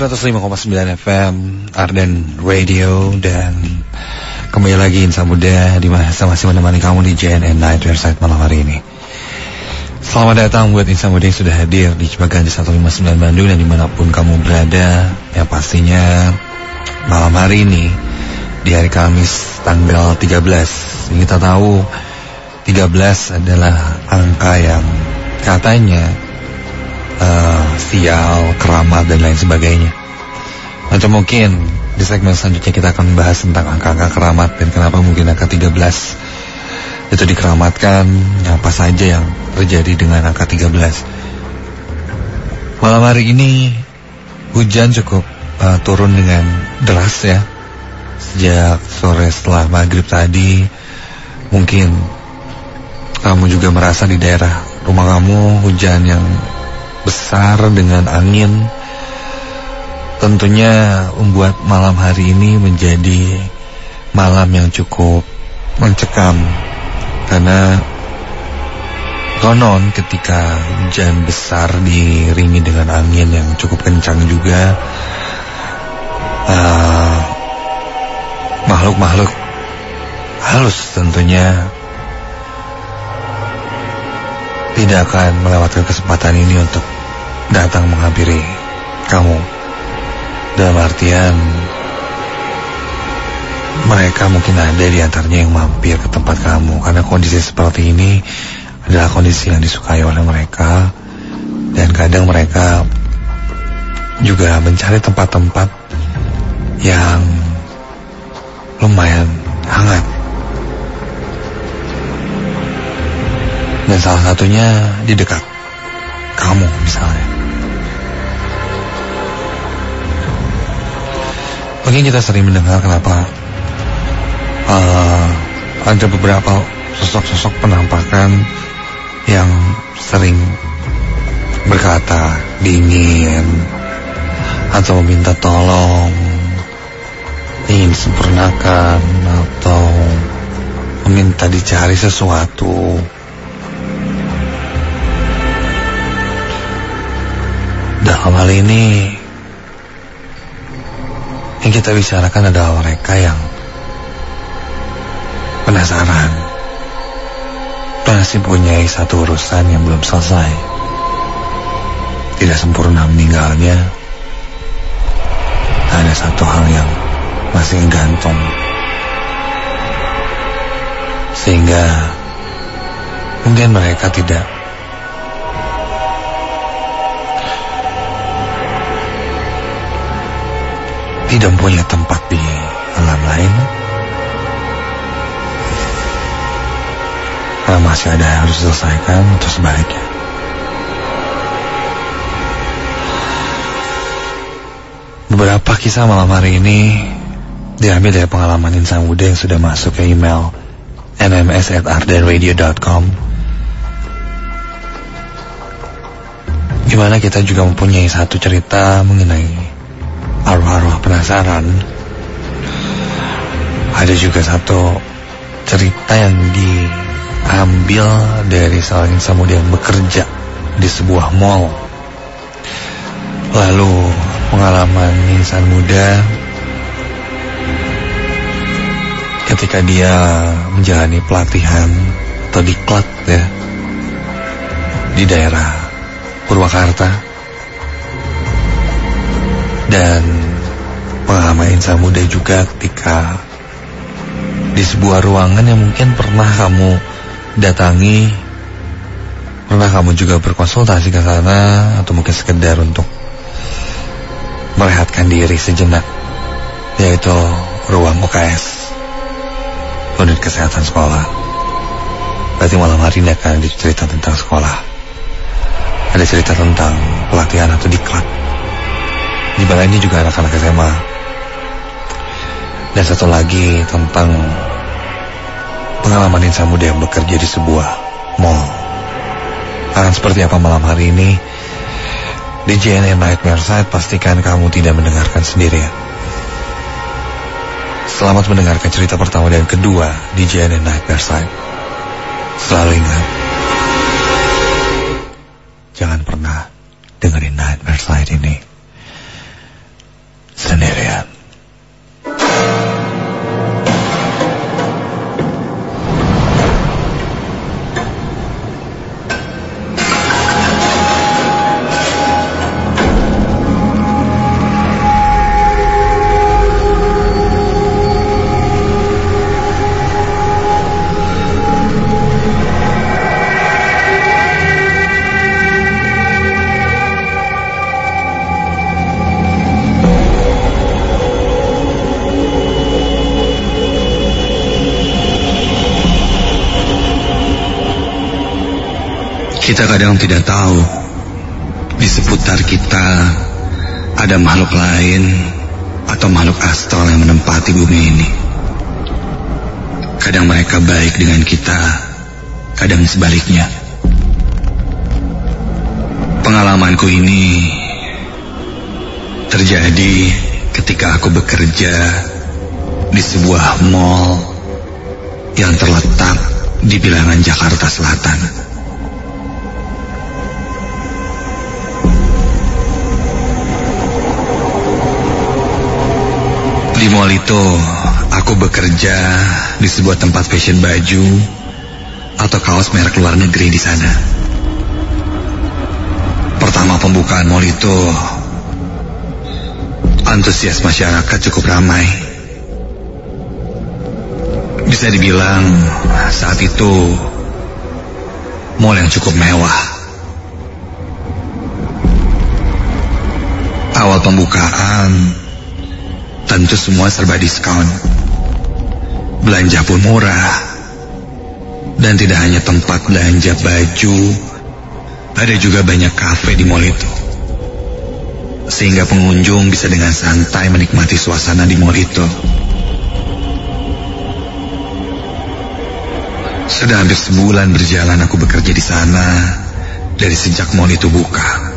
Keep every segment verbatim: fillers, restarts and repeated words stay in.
seratus lima koma sembilan F M Arden Radio. Dan kembali lagi Insan Muda di masa masih menemani kamu di J N N Night Website malam hari ini. Selamat datang buat Insan Muda yang sudah hadir di Cipaganti seratus lima puluh sembilan Bandung dan dimanapun kamu berada. Yang pastinya malam hari ini di hari Kamis tanggal tiga belas. Kita tahu tiga belas adalah angka yang katanya Uh, sial, keramat dan lain sebagainya. Atau mungkin di segmen selanjutnya kita akan membahas tentang angka-angka keramat dan kenapa mungkin angka tiga belas itu dikeramatkan, apa saja yang terjadi dengan angka tiga belas. Malam hari ini hujan cukup uh, turun dengan deras ya. Sejak sore setelah maghrib tadi, mungkin kamu juga merasa di daerah rumah kamu hujan yang besar dengan angin. Tentunya membuat malam hari ini menjadi malam yang cukup mencekam. Karena konon ketika hujan besar diiringi dengan angin yang cukup kencang juga, uh, makhluk-makhluk halus tentunya tidak akan melewatkan kesempatan ini untuk datang menghampiri kamu. Dalam artian mereka mungkin ada di antaranya yang mampir ke tempat kamu, karena kondisi seperti ini adalah kondisi yang disukai oleh mereka. Dan kadang mereka juga mencari tempat-tempat yang lumayan hangat. Dan salah satunya di dekat kamu misalnya. Mungkin kita sering mendengar kenapa uh, ada beberapa sosok-sosok penampakan yang sering berkata dingin atau minta tolong, ingin disempurnakan atau meminta dicari sesuatu. Dalam hal ini yang kita bicarakan adalah mereka yang penasaran, masih punya satu urusan yang belum selesai, tidak sempurna meninggalnya. Ada satu hal yang masih gantung, sehingga mungkin mereka tidak tidak punya tempat di alam lain, karena masih ada yang harus diselesaikan atau sebaliknya. Beberapa kisah malam hari ini diambil dari pengalaman Insan Muda yang sudah masuk ke email m m s at arden radio dot com, gimana kita juga mempunyai satu cerita mengenai arwah-arwah penasaran. Ada juga satu cerita yang diambil dari seorang Insan Muda yang bekerja di sebuah mall. Lalu pengalaman Insan Muda ketika dia menjalani pelatihan atau diklat ya di daerah Purwakarta. Dan pengalaman Insan Muda juga ketika di sebuah ruangan yang mungkin pernah kamu datangi, pernah kamu juga berkonsultasi ke sana, atau mungkin sekedar untuk merehatkan diri sejenak, yaitu ruang U K S, unit kesehatan sekolah. Berarti malam hari ini akan ada cerita tentang sekolah, ada cerita tentang pelatihan atau diklat. Di mana ini juga anak-anak S M A. Dan satu lagi tentang pengalaman Insan Muda yang bekerja di sebuah mall. Akan seperti apa malam hari ini di J N N Nightmare Side? Pastikan kamu tidak mendengarkan sendirian. Selamat mendengarkan cerita pertama dan kedua di J N N Nightmare Side. Selalu ingat, jangan pernah dengerin Nightmare Side ini Kita kadang tidak tahu di seputar kita ada makhluk lain atau makhluk astral yang menempati bumi ini. Kadang mereka baik dengan kita, kadang sebaliknya. Pengalamanku ini terjadi ketika aku bekerja di sebuah mall yang terletak di bilangan Jakarta Selatan. Di mall itu, aku bekerja di sebuah tempat fashion baju atau kaos merek luar negeri di sana. Pertama pembukaan mall itu, antusias masyarakat cukup ramai. Bisa dibilang saat itu mall yang cukup mewah. Awal pembukaan tentu semua serba diskon. Belanja pun murah. Dan tidak hanya tempat belanja baju, ada juga banyak kafe di mall itu. Sehingga pengunjung bisa dengan santai menikmati suasana di mall itu. Sudah hampir sebulan berjalan aku bekerja di sana dari sejak mall itu buka.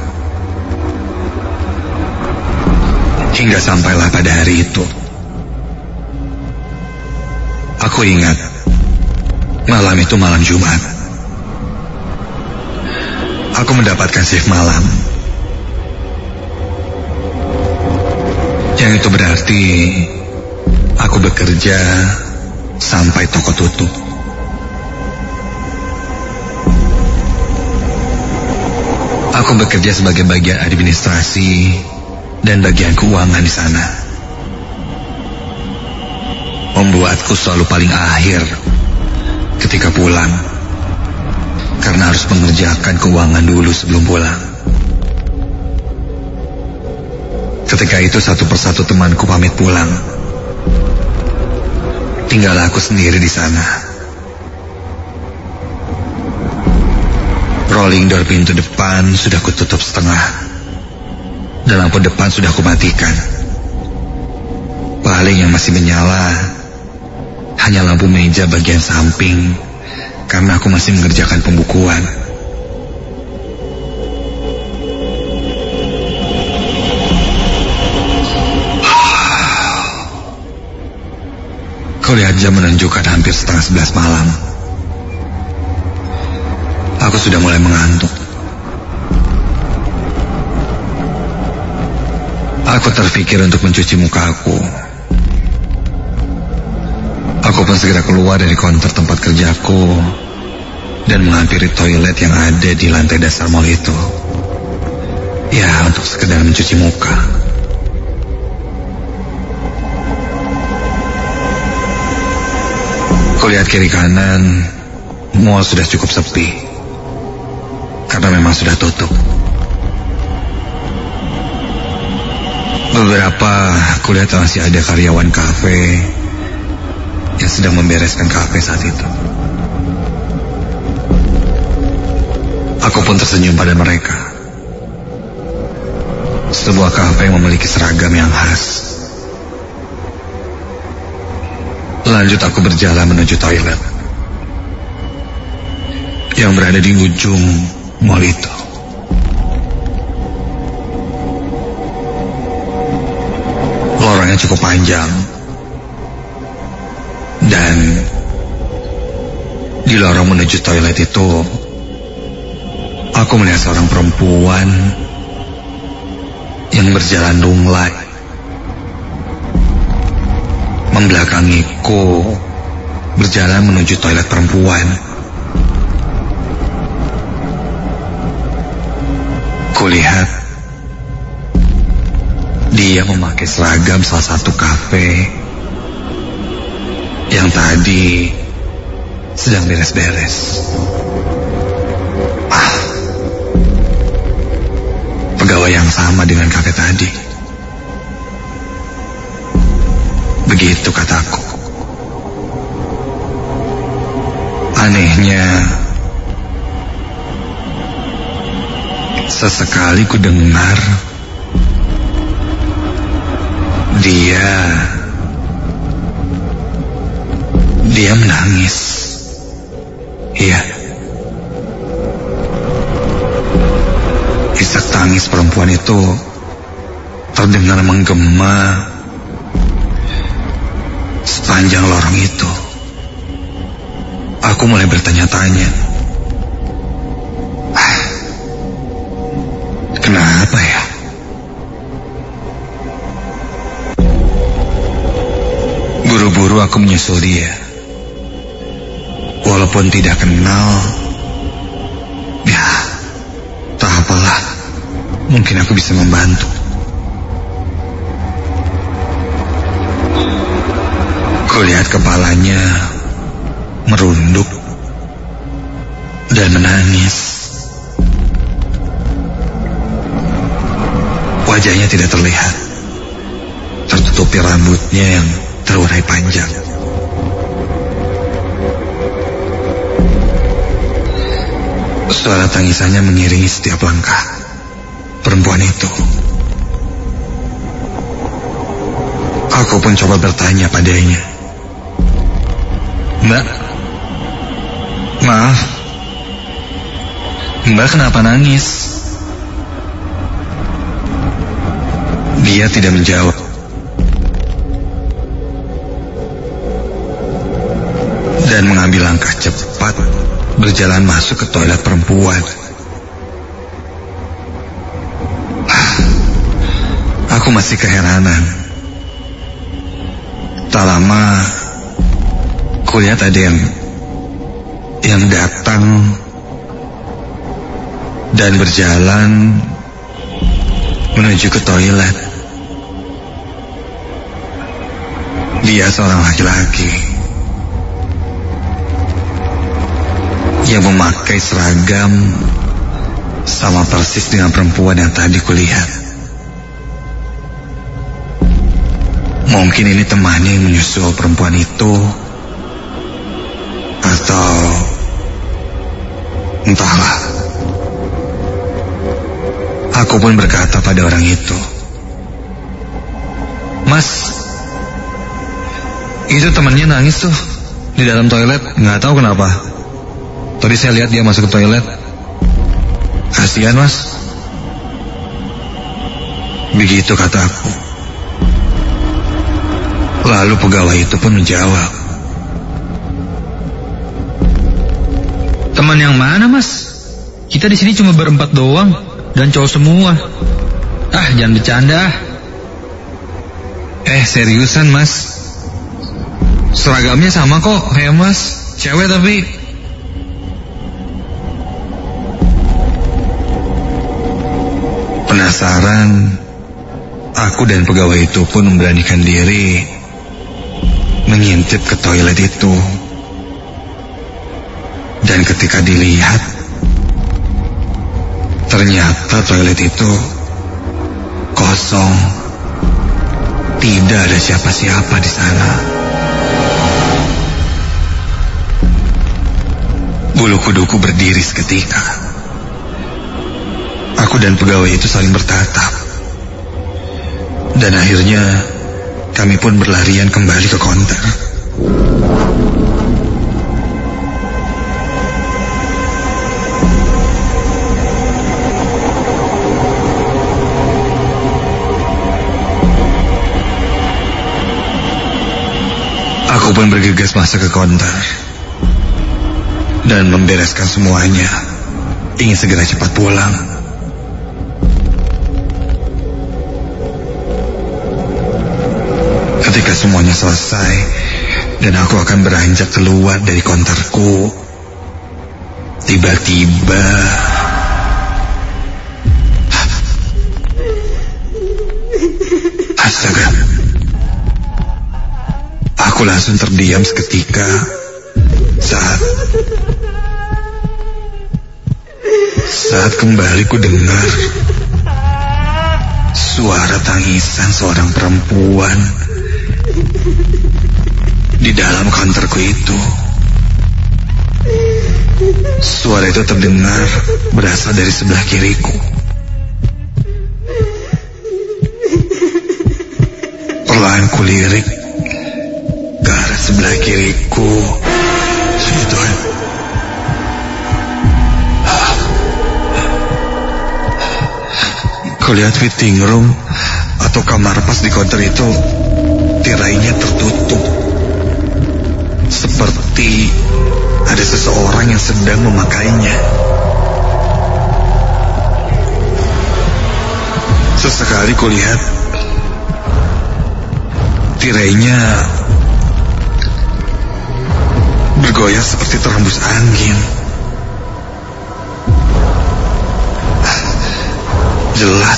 Hingga sampailah pada hari itu. Aku ingat, malam itu malam Jumat. Aku mendapatkan shift malam. Yang itu berarti aku bekerja sampai toko tutup. Aku bekerja sebagai bagian administrasi dan bagian keuangan di sana. Membuatku selalu paling akhir ketika pulang, karena harus mengerjakan keuangan dulu sebelum pulang. Ketika itu satu persatu temanku pamit pulang. Tinggal aku sendiri di sana. Rolling door pintu depan sudah kututup setengah. Dan lampu depan sudah aku matikan. Paling yang masih menyala hanya lampu meja bagian samping, karena aku masih mengerjakan pembukuan. Kau lihat jam menunjukkan hampir setengah sebelas malam. Aku sudah mulai mengantuk. Aku terpikir untuk mencuci muka aku. Aku pun segera keluar dari konter tempat kerjaku dan menghampiri toilet yang ada di lantai dasar mall itu. Ya, untuk sekedar mencuci muka. Kulihat kiri kanan, mall sudah cukup sepi. Karena memang sudah tutup. Beberapa kulihat masih ada karyawan kafe yang sedang membereskan kafe saat itu. Aku pun tersenyum pada mereka. Sebuah kafe yang memiliki seragam yang khas. Lanjut aku berjalan menuju toilet yang berada di ujung mall itu. Lorongnya cukup panjang. Dan di lorong menuju toilet itu, aku melihat seorang perempuan yang berjalan lunglai. Membelakangiku, berjalan menuju toilet perempuan. Kulihat dia memakai seragam salah satu kafe yang tadi sedang beres-beres. Ah, pegawai yang sama dengan kafe tadi. Begitu kataku. Anehnya, Sesekali ku dengar dia dia menangis. Iya, isak tangis perempuan itu terdengar menggema sepanjang lorong itu. Aku mulai bertanya-tanya, ah, kenapa ya? Buru-buru aku menyusul dia. Walaupun tidak kenal, ya, tak apalah, mungkin aku bisa membantu. Kulihat kepalanya merunduk dan menangis. Wajahnya tidak terlihat, tertutupi rambutnya yang terurai panjang. Suara tangisannya mengiringi setiap langkah perempuan itu. Aku pun coba bertanya padanya, "Mbak, maaf, Mbak kenapa nangis?" Dia tidak menjawab. Dan mengambil langkah cepat berjalan masuk ke toilet perempuan. Aku masih keheranan. Tak lama kulihat ada yang yang datang dan berjalan menuju ke toilet. Dia seorang laki-laki yang memakai seragam sama persis dengan perempuan yang tadi kulihat. Mungkin ini temannya yang menyusul perempuan itu, atau entahlah. Aku pun berkata pada orang itu, "Mas, itu temannya nangis tuh di dalam toilet, nggak tahu kenapa. Tadi saya lihat dia masuk ke toilet. Kasihan, Mas." Begitu kata aku. Lalu pegawai itu pun menjawab, "Teman yang mana, Mas? Kita di sini cuma berempat doang dan cowok semua. Ah, jangan bercanda." Eh, seriusan, Mas? Seragamnya sama kok kayak Mas, cewek tapi. Penasaran, aku dan pegawai itu pun memberanikan diri mengintip ke toilet itu. Dan ketika dilihat, ternyata toilet itu kosong. Tidak ada siapa-siapa di sana. Bulu kuduku berdiri seketika. Aku dan pegawai itu saling bertatap. Dan akhirnya kami pun berlarian kembali ke konter. Aku pun bergegas masuk ke konter dan membereskan semuanya, ingin segera cepat pulang. Ketika semuanya selesai dan aku akan beranjak keluar dari konterku, tiba-tiba astaga, aku langsung terdiam seketika saat saat kembali ku dengar suara tangisan seorang perempuan di dalam kantorku itu. Suara itu terdengar berasal dari sebelah kiriku. Perlahan kulirik ke arah sebelah kiriku. Ya Tuhan. Kulihat fitting room atau kamar pas di counter itu tirainya tertutup. Seperti ada seseorang yang sedang memakainya. Sesekali kulihat tirainya bergoyang seperti terhembus angin. Jelas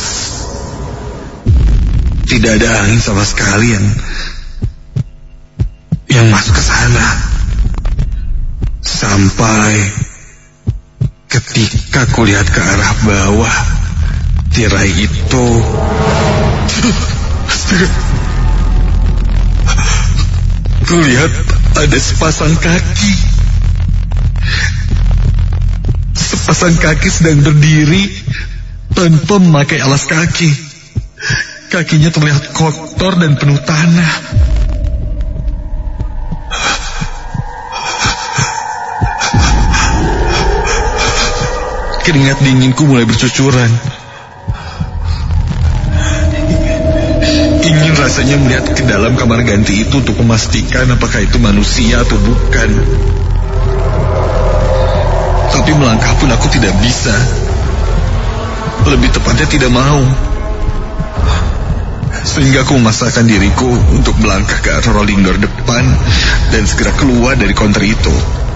tidak ada angin sama sekali yang yang masuk ke sana. Sampai ketika kulihat ke arah bawah, tirai itu kulihat ada sepasang kaki. Sepasang kaki sedang berdiri tanpa memakai alas kaki. Kakinya terlihat kotor dan penuh tanah. Keringat dinginku mulai bercucuran. Ingin rasanya melihat ke dalam kamar ganti itu untuk memastikan apakah itu manusia atau bukan. Tapi melangkah pun aku tidak bisa. Lebih tepatnya tidak mau. Sehingga aku memaksakan diriku untuk melangkah ke arah rolling door depan dan segera keluar dari counter itu.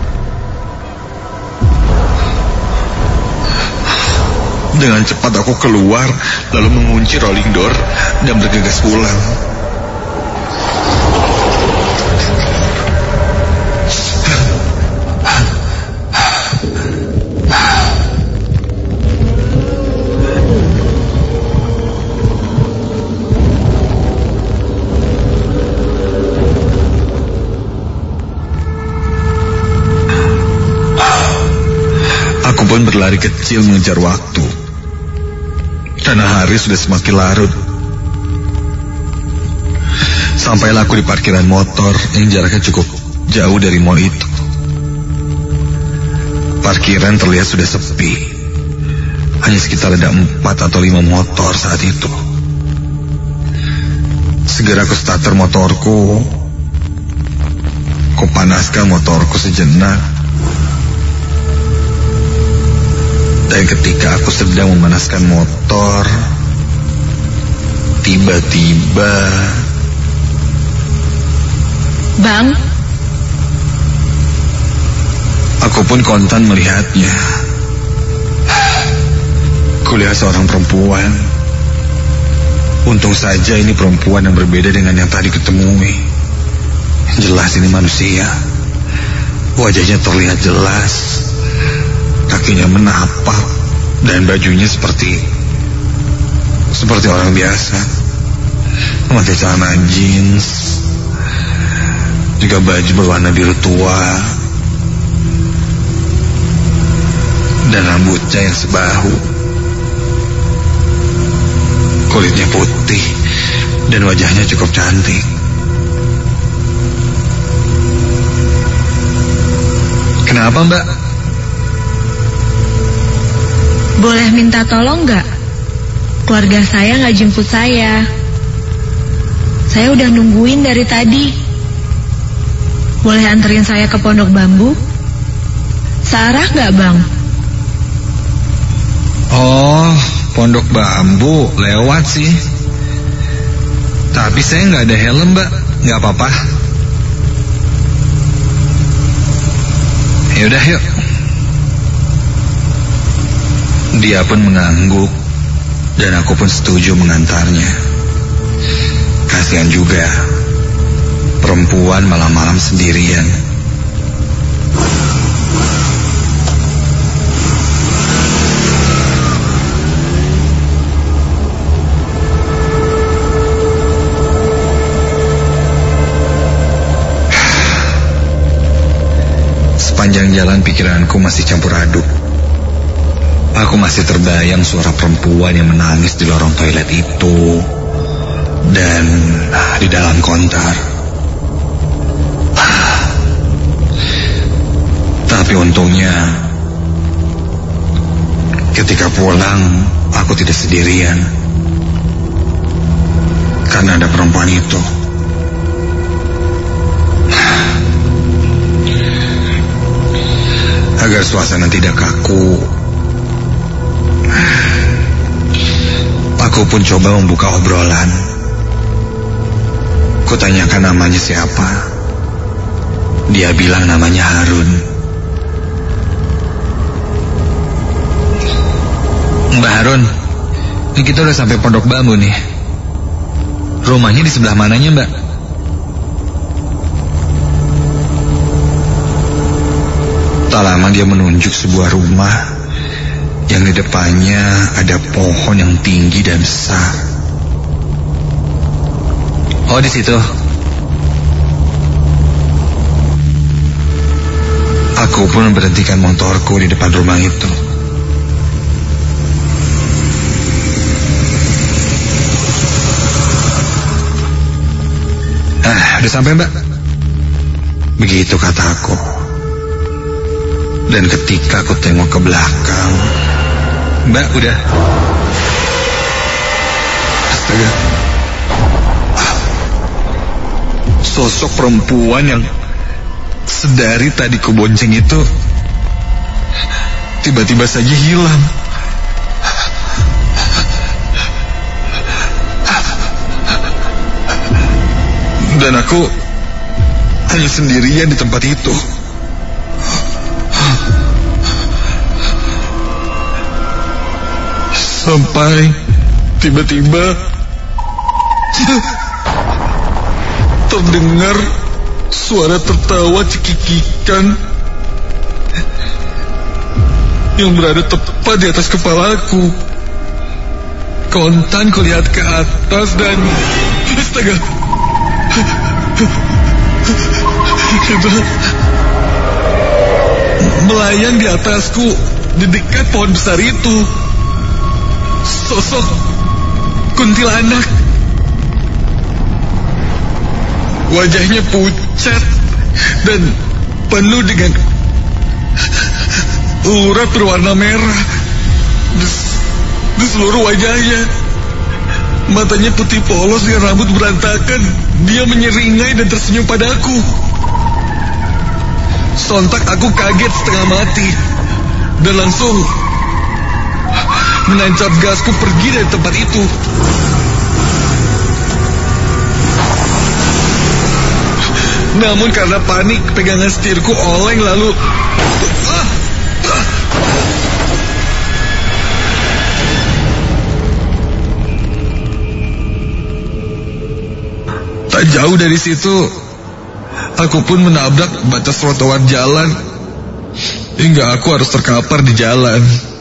Dengan cepat aku keluar, lalu mengunci rolling door dan bergegas pulang. Aku pun berlari kecil mengejar waktu. Karena hari sudah semakin larut. Sampailah aku di parkiran motor yang jaraknya cukup jauh dari mall itu. Parkiran terlihat sudah sepi. Hanya sekitar ada empat atau lima motor saat itu. Segera aku starter motorku. Kupanaskan motorku sejenak. Dan ketika aku sedang memanaskan motor, tiba-tiba... Bang? Aku pun kontan melihatnya. Kulihat seorang perempuan. Untung saja ini perempuan yang berbeda dengan yang tadi kutemui. Jelas ini manusia. Wajahnya terlihat jelas. Kakinya menapak dan bajunya seperti seperti orang biasa, memakai celana jeans, juga baju berwarna biru tua, dan rambutnya yang sebahu. Kulitnya putih dan wajahnya cukup cantik. Kenapa, Mbak? Boleh minta tolong nggak? Keluarga saya nggak jemput saya. Saya udah nungguin dari tadi. Boleh anterin saya ke Pondok Bambu? Searah nggak, Bang? Oh, Pondok Bambu lewat sih. Tapi saya nggak ada helm, Mbak. Nggak apa-apa. Yaudah, yuk. Dia pun mengangguk, dan aku pun setuju mengantarnya. Kasihan juga, perempuan malam-malam sendirian. Sepanjang jalan pikiranku masih campur aduk. Aku masih terbayang suara perempuan yang menangis di lorong toilet itu. dan di dalam kontar. Tapi untungnya ketika pulang aku tidak sendirian, karena ada perempuan itu. Agar suasana tidak kaku, aku pun coba membuka obrolan. Kutanyakan namanya siapa. Dia bilang namanya Harun. Mbak Harun, ini kita udah sampai Pondok Bambu nih. Rumahnya di sebelah mananya, Mbak? Tak lama dia menunjuk sebuah rumah yang di depannya ada pohon yang tinggi dan besar. Oh, di situ. Aku pun berhentikan motorku di depan rumah itu. Ah, udah sampai, Mbak? Begitu kataku. Dan ketika aku tengok ke belakang, Mbak, udah. Astaga. Sosok perempuan yang sedari tadi kubonceng itu tiba-tiba saja hilang. Dan aku hanya sendirian di tempat itu. Sampai tiba-tiba terdengar suara tertawa cekikikan yang berada tepat di atas kepalaku. Kontan kulihat ke atas dan astaga, itu melayang di atasku di dekat pohon besar itu. Sosok kuntilanak. Wajahnya pucat dan penuh dengan urat berwarna merah di, di seluruh wajahnya. Matanya putih polos dengan rambut berantakan. Dia menyeringai dan tersenyum padaku. Sontak aku kaget setengah mati dan langsung menancap gasku pergi dari tempat itu. Namun karena panik, pegangan setirku oleng lalu ah, ah. Tak jauh dari situ, aku pun menabrak batas trotoar jalan hingga aku harus terkapar di jalan.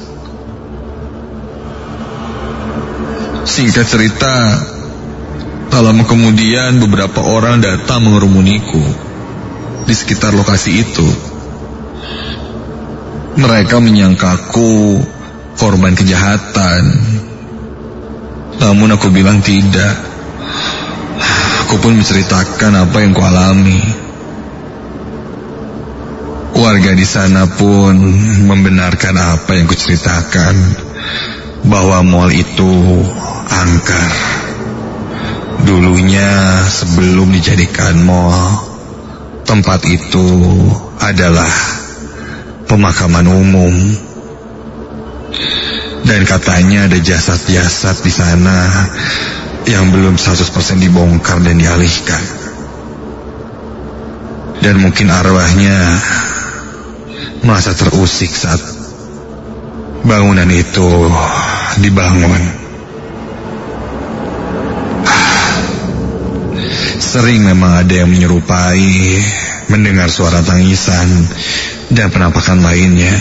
Singkat cerita, tak lama kemudian beberapa orang datang mengerumuniku di sekitar lokasi itu. Mereka menyangkaku korban kejahatan. Namun aku bilang tidak. Aku pun menceritakan apa yang kualami. Warga di sana pun membenarkan apa yang kuceritakan, bahwa mal itu angker. Dulunya sebelum dijadikan mal, tempat itu adalah pemakaman umum. Dan katanya ada jasad-jasad di sana yang belum seratus persen dibongkar dan dialihkan. Dan mungkin arwahnya merasa terusik saat bangunan itu dibangun. Sering memang ada yang menyerupai, mendengar suara tangisan dan penampakan lainnya.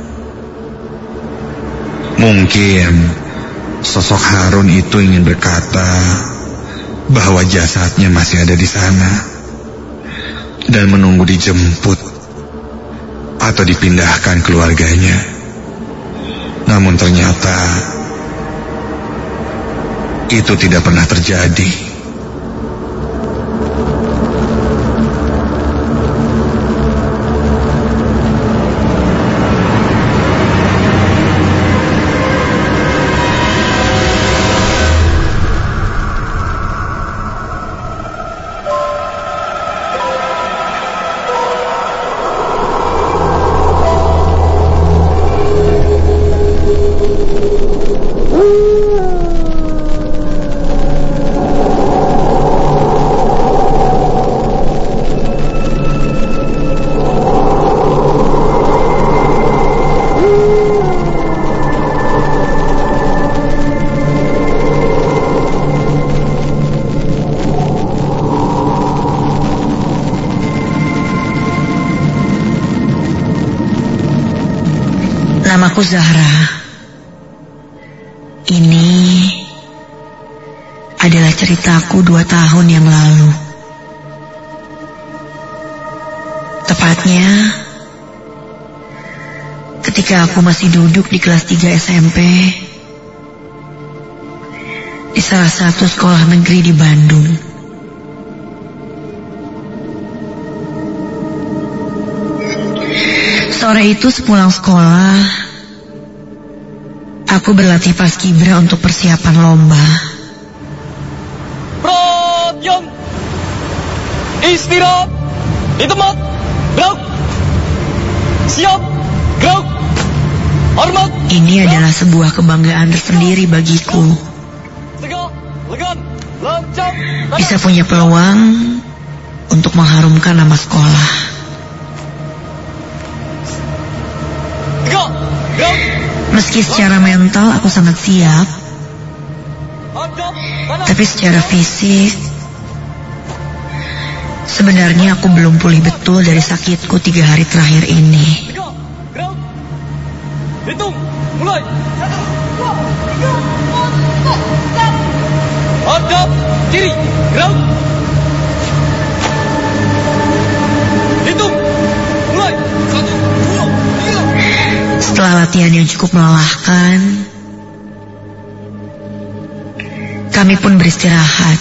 Mungkin sosok Harun itu ingin berkata bahwa jasadnya masih ada di sana dan menunggu dijemput atau dipindahkan keluarganya. Namun ternyata itu tidak pernah terjadi. Namaku Zahra. Ini adalah ceritaku dua tahun yang lalu. Tepatnya ketika aku masih duduk di kelas tiga S M P di salah satu sekolah negeri di Bandung. Sore itu sepulang sekolah, aku berlatih paskibra untuk persiapan lomba. Pratyam, istirahat, di tempat, gerak, siap, gerak, hormat. Ini adalah sebuah kebanggaan tersendiri bagiku. Tegak, legan, lancap, Bisa punya peluang untuk mengharumkan nama sekolah. tegak, gerak, Meski secara mental aku sangat siap, hadap, kanan, tapi secara fisik sebenarnya aku belum pulih betul dari sakitku tiga hari terakhir ini. tegak, gerak, hitung, mulai. Satu, dua, tiga, empat, lima, enam. Hadap, kiri, gerak. Hitung, mulai. Satu, dua, tiga. Setelah latihan yang cukup melelahkan, kami pun beristirahat.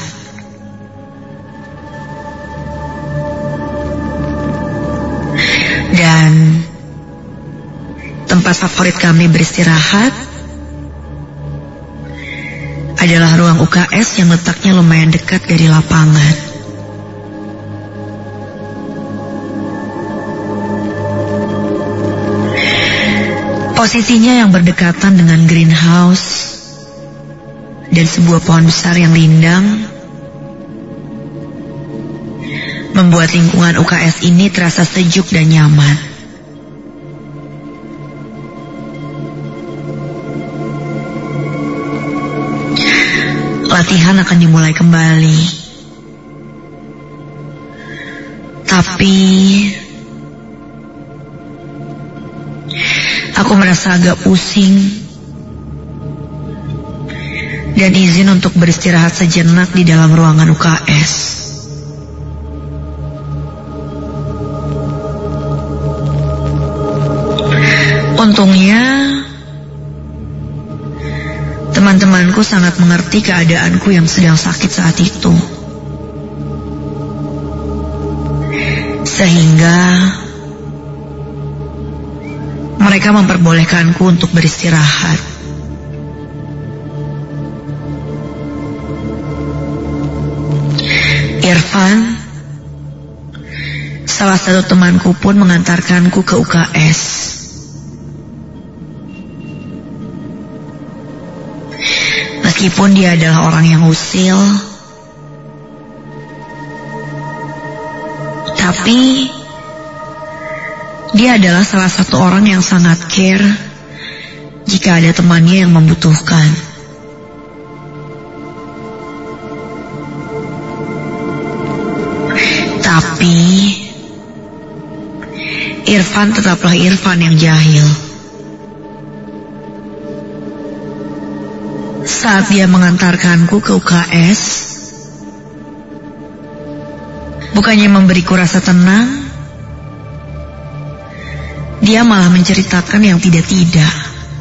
Dan tempat favorit kami beristirahat adalah ruang U K S yang letaknya lumayan dekat dari lapangan. Posisinya yang berdekatan dengan greenhouse dan sebuah pohon besar yang rindang membuat lingkungan U K S ini terasa sejuk dan nyaman. Latihan akan dimulai kembali. Tapi aku merasa agak pusing dan izin untuk beristirahat sejenak di dalam ruangan U K S. Untungnya teman-temanku sangat mengerti keadaanku yang sedang sakit saat itu. Sehingga mereka memperbolehkanku untuk beristirahat. Irfan, salah satu temanku pun mengantarkanku ke U K S. Meskipun dia adalah orang yang usil, tapi dia adalah salah satu orang yang sangat care jika ada temannya yang membutuhkan. Tapi Irfan tetaplah Irfan yang jahil. Saat dia mengantarkanku ke U K S, bukannya memberiku rasa tenang, dia malah menceritakan yang tidak-tidak.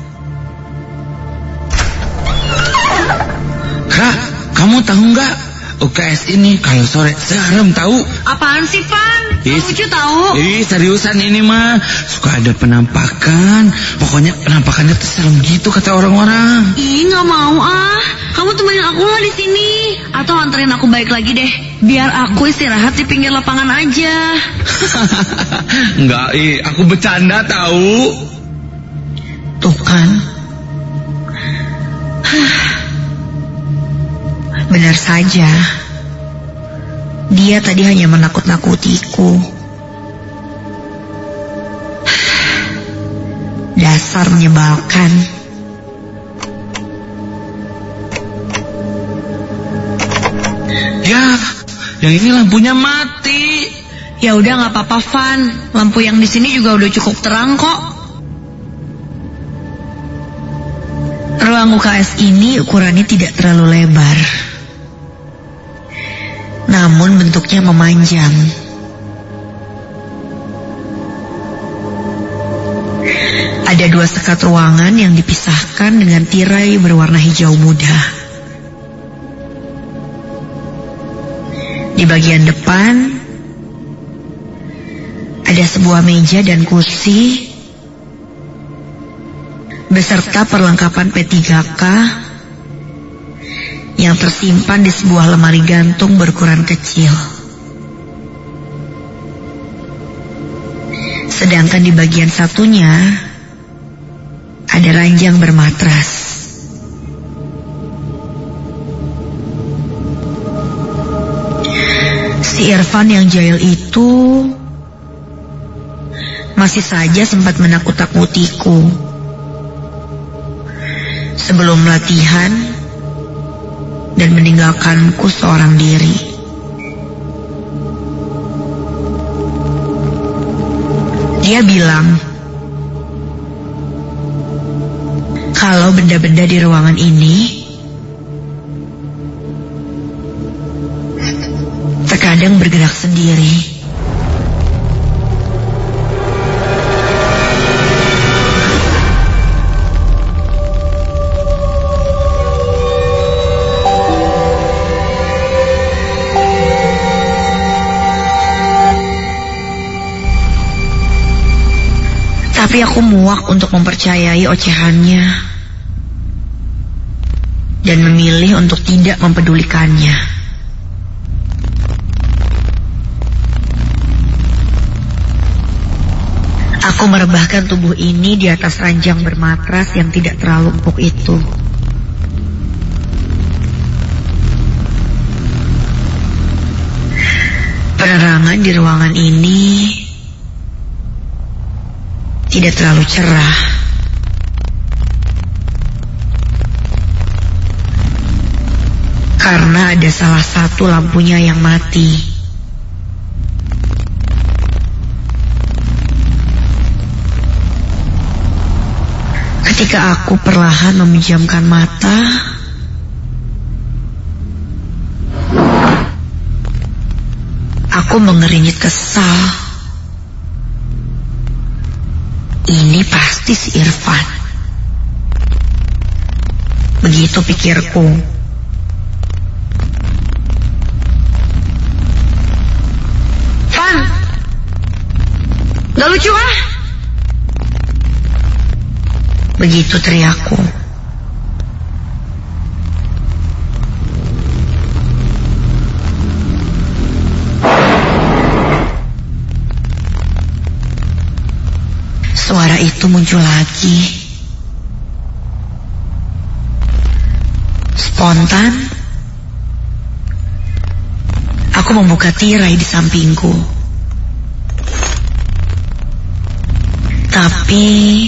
Kak, kamu tahu nggak? U K S ini kalau sore serem tahu. Apaan sih, Pan? Ih, Lucu tahu. Ih, seriusan ini mah. Suka ada penampakan. Pokoknya penampakannya tuh serem gitu kata orang-orang. Ih, nggak mau ah. Kamu temenin aku lah di sini. Atau anterin aku balik lagi deh. Biar aku istirahat di pinggir lapangan aja. Enggak, ih, aku bercanda tahu. Tuh kan. Benar saja. Dia tadi hanya menakut-nakutiku. Dasar menyebalkan. Ya, yang ini lampunya mati. Ya udah nggak apa-apa, Van. Lampu yang di sini juga udah cukup terang kok. Ruang U K S ini ukurannya tidak terlalu lebar, namun bentuknya memanjang. Ada dua sekat ruangan yang dipisahkan dengan tirai berwarna hijau muda. Di bagian depan ada sebuah meja dan kursi beserta perlengkapan P tiga K yang tersimpan di sebuah lemari gantung berukuran kecil. Sedangkan di bagian satunya ada ranjang bermatras. Si Irfan yang jahil itu masih saja sempat menakut-nakutiku sebelum latihan dan meninggalkanku seorang diri. Dia bilang kalau benda-benda di ruangan ini terkadang bergerak sendiri. Tapi aku muak untuk mempercayai ocehannya dan memilih untuk tidak mempedulikannya. Aku merebahkan tubuh ini di atas ranjang bermatras yang tidak terlalu empuk itu. Penerangan di ruangan ini tidak terlalu cerah. Karena ada salah satu lampunya yang mati. Ketika aku perlahan memejamkan mata, aku mengeringit kesal. Ini pasti si Irfan. Begitu pikirku. Fan, gak lucu ah? Begitu teriakku. Suara itu muncul lagi. Spontan, aku membuka tirai di sampingku. Tapi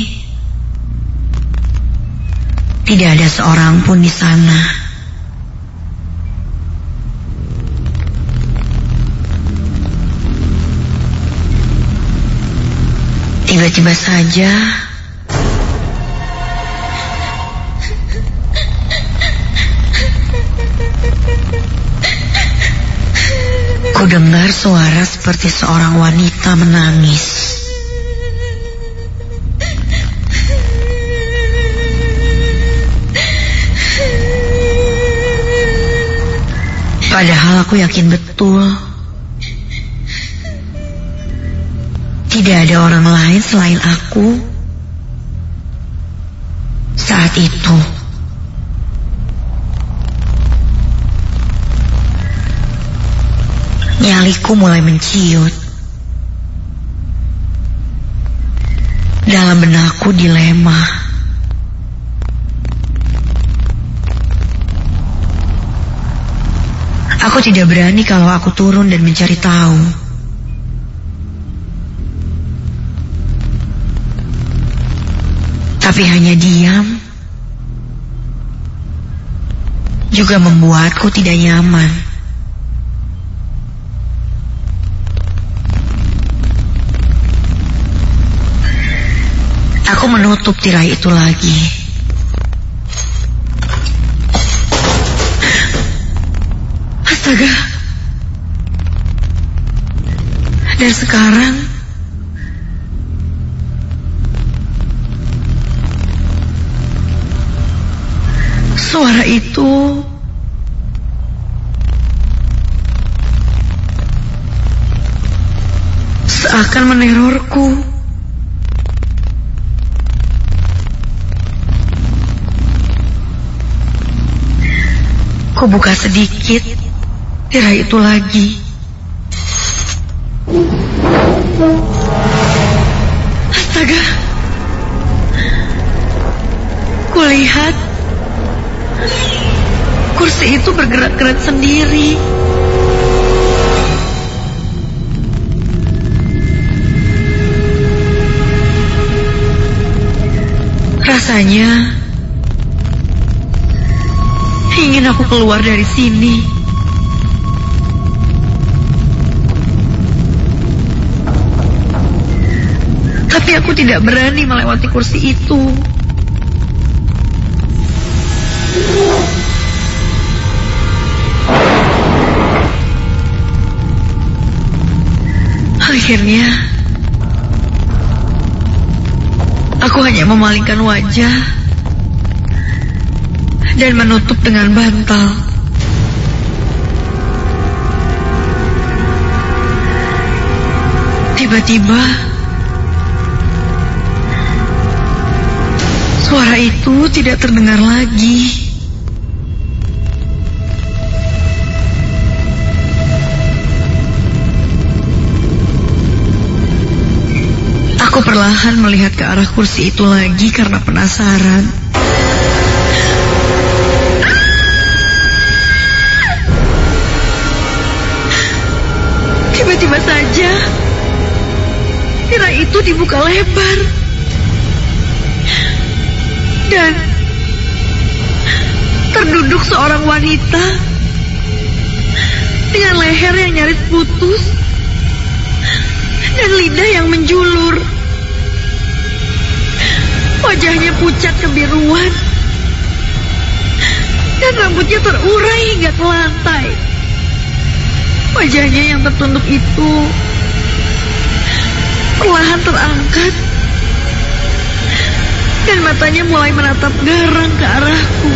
tidak ada seorang pun di sana. Tiba-tiba saja ku dengar suara seperti seorang wanita menangis. Padahal aku yakin betul tidak ada orang lain selain aku saat itu. Nyaliku mulai menciut. Dalam benakku dilema. Aku tidak berani kalau aku turun dan mencari tahu. Tapi hanya diam juga membuatku tidak nyaman. Aku menutup tirai itu lagi. Astaga. Dan sekarang suara itu seakan menerorku. Ku buka sedikit tirai itu lagi. Astaga. Kulihat kursi itu bergerak-gerak sendiri. Rasanya ingin aku keluar dari sini. Tapi aku tidak berani melewati kursi itu. Akhirnya aku hanya memalingkan wajah dan menutup dengan bantal. Tiba-tiba suara itu tidak terdengar lagi. Aku perlahan melihat ke arah kursi itu lagi karena penasaran. Tiba-tiba saja tirai itu dibuka lebar dan terduduk seorang wanita dengan leher yang nyaris putus dan lidah yang menjulur. Wajahnya pucat kebiruan dan rambutnya terurai hingga ke lantai. Wajahnya yang tertunduk itu perlahan terangkat dan matanya mulai menatap garang ke arahku.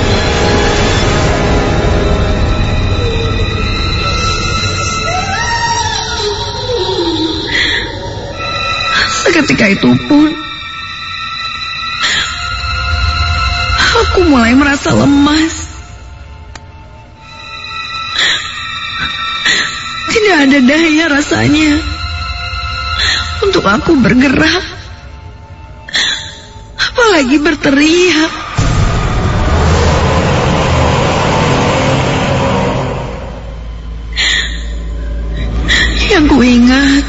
Seketika itu pun aku mulai merasa lemas. Tidak ada daya rasanya untuk aku bergerak, apalagi berteriak. Yang kuingat,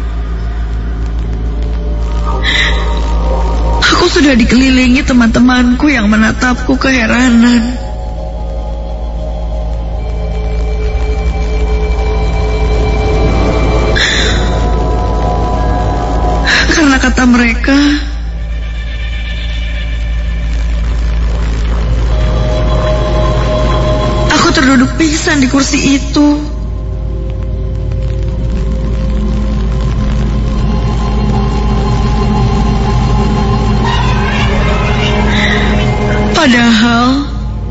aku sudah dikelilingi teman-temanku yang menatapku keheranan. Karena kata mereka, aku terduduk pingsan di kursi itu. Padahal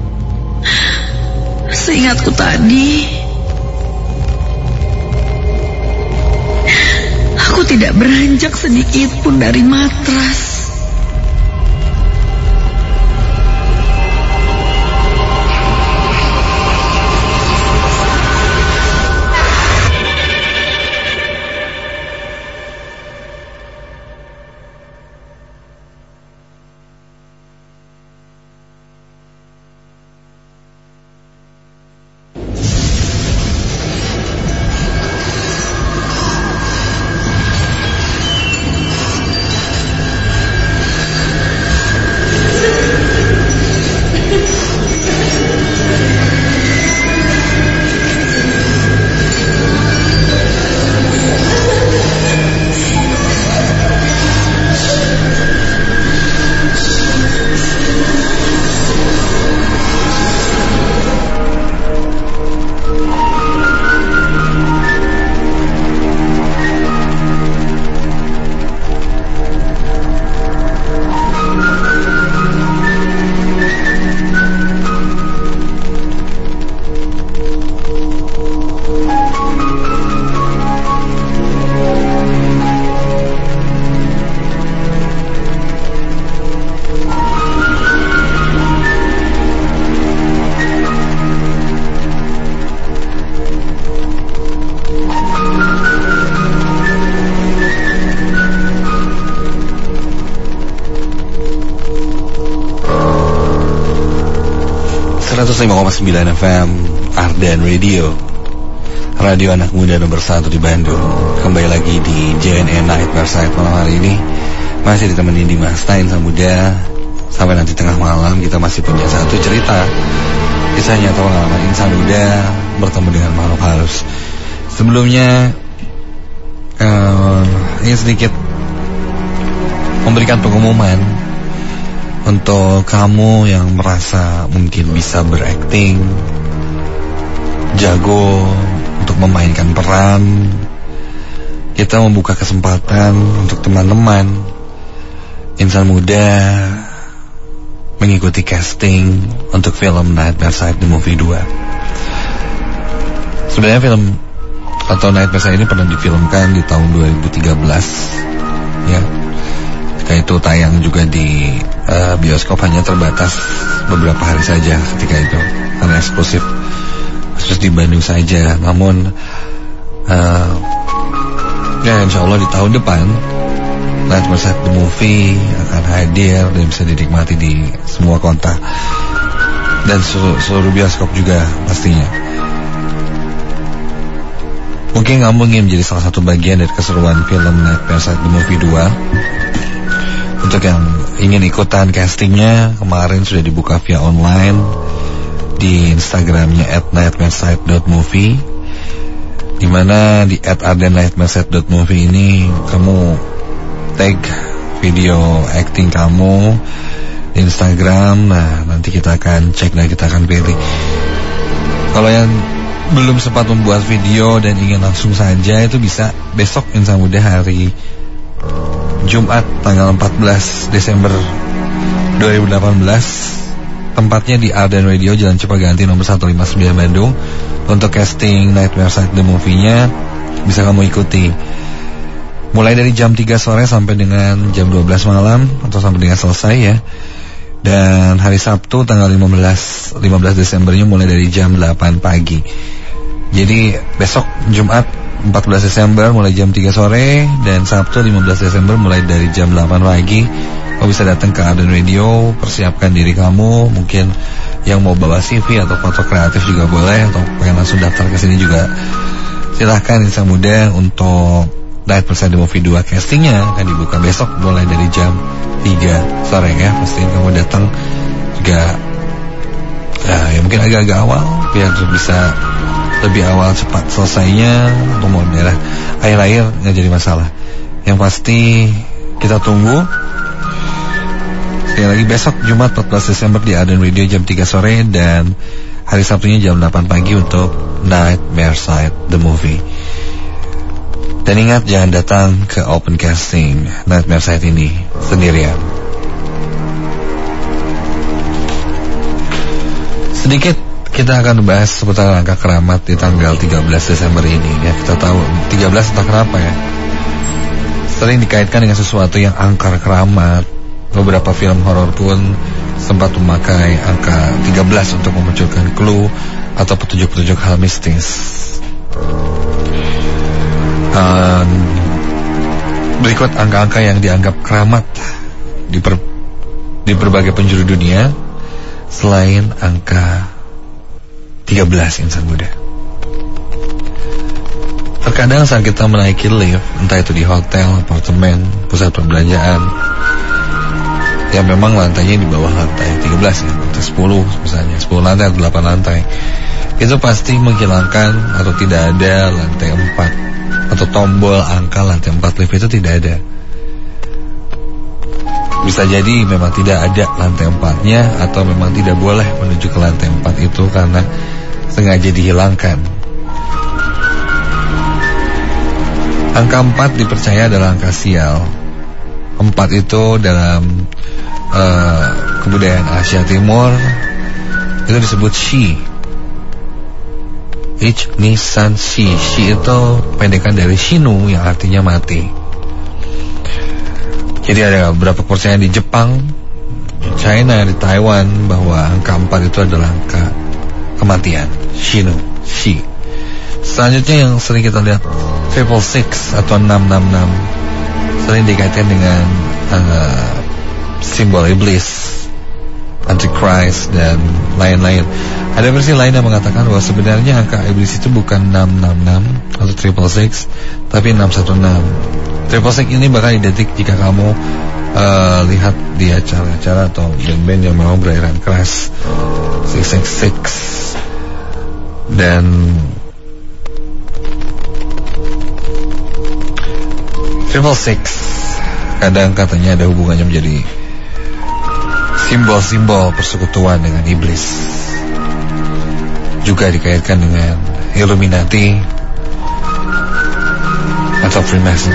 seingatku tadi, aku tidak beranjak sedikit pun dari matras. seratus lima koma sembilan F M Arden Radio, radio anak muda nomor satu di Bandung. Kembali lagi di J N N Nightmare Side malam hari ini. Masih ditemenin di Mas Tain Samudra. Sampai nanti tengah malam kita masih punya satu cerita, kisah nyata pengalaman insan muda bertemu dengan makhluk halus. Sebelumnya uh, ini sedikit memberikan pengumuman untuk kamu yang merasa mungkin bisa berakting, jago untuk memainkan peran. Kita membuka kesempatan untuk teman-teman insan muda mengikuti casting untuk film Nightmare Side The Movie dua. Sebenarnya film atau Nightmare Side ini pernah difilmkan di tahun dua ribu tiga belas, ya. Ketika itu tayang juga di uh, bioskop, hanya terbatas beberapa hari saja ketika itu karena eksklusif khusus di Bandung saja. Namun uh, ya insya Allah di tahun depan Nightmare Side The Movie akan hadir dan bisa dinikmati di semua kota dan seluruh, seluruh bioskop juga pastinya. Mungkin kamu ingin menjadi salah satu bagian dari keseruan film Nightmare Side The Movie dua. Untuk yang ingin ikutan castingnya, kemarin sudah dibuka via online di Instagramnya at nightmareside dot movie, dimana di at arden nightmareside dot movie ini kamu tag video acting kamu di Instagram. Nah nanti kita akan cek dan kita akan pilih. Kalau yang belum sempat membuat video dan ingin langsung saja, itu bisa besok insya muda hari Jumat tanggal empat belas Desember dua ribu delapan belas. Tempatnya di Arden Radio, Jalan Cipaganti nomor seratus lima puluh sembilan Bandung. Untuk casting Nightmare Side The Movie-nya bisa kamu ikuti mulai dari jam tiga sore sampai dengan jam dua belas malam atau sampai dengan selesai ya. Dan hari Sabtu tanggal lima belas Desembernya mulai dari jam delapan pagi. Jadi besok Jumat empat belas Desember mulai jam tiga sore dan Sabtu lima belas Desember mulai dari jam delapan pagi. Kamu bisa datang ke Arden Radio, persiapkan diri kamu. Mungkin yang mau bawa C V atau foto kreatif juga boleh, atau pengen langsung daftar ke sini juga silahkan insan muda. Untuk Nightmare Side The Movie dua castingnya akan dibuka besok mulai dari jam tiga sore ya. Pastiin kamu datang juga nah, ya mungkin agak-agak awal biar bisa lebih awal cepat selesainya. Untuk mau daerah air-air nggak jadi masalah. Yang pasti kita tunggu. Sekali lagi besok Jumat empat belas Desember di Arden Radio jam tiga sore dan hari Sabtunya jam delapan pagi untuk Nightmare Side The Movie. Dan ingat, jangan datang ke open casting Nightmare Side ini sendirian. Sedikit kita akan bahas seputar angka keramat di tanggal tiga belas Desember ini ya. Kita tahu tiga belas entah kenapa ya sering dikaitkan dengan sesuatu yang angker keramat. Beberapa film horor pun sempat memakai angka tiga belas untuk memunculkan clue atau petunjuk-petunjuk hal mistis. Um, berikut angka-angka yang dianggap keramat di, per, di berbagai penjuru dunia selain angka tiga belas insan muda. Terkadang saat kita menaiki lift, entah itu di hotel, apartemen, pusat perbelanjaan, yang memang lantainya di bawah lantai tiga belas ya, lantai sepuluh misalnya, sepuluh lantai atau delapan lantai, itu pasti menghilangkan atau tidak ada lantai empat atau tombol angka lantai empat lift itu tidak ada. Bisa jadi memang tidak ada lantai empatnya atau memang tidak boleh menuju ke lantai empat itu karena sengaja dihilangkan. Angka empat dipercaya adalah angka sial. Empat itu dalam uh, kebudayaan Asia Timur itu disebut Shi. Ich Nisan Shi. Shi itu pendekan dari Shinu yang artinya mati. Jadi ada beberapa percayaan di Jepang, di China, di Taiwan bahwa angka empat itu adalah angka kematian. Shinu, Shi. Selanjutnya yang sering kita lihat triple six atau enam enam enam sering dikaitkan dengan uh, simbol iblis. Antichrist, dan lain-lain. Ada versi lain yang mengatakan bahwa sebenarnya angka iblis itu bukan enam enam enam atau triple six, tapi enam satu enam. Triple six ini bakal identik jika kamu uh, lihat di acara-acara atau band-band yang memang berairan keras, six six six. Dan triple six kadang katanya ada hubungannya menjadi simbol-simbol persekutuan dengan iblis, juga dikaitkan dengan Illuminati atau Freemason.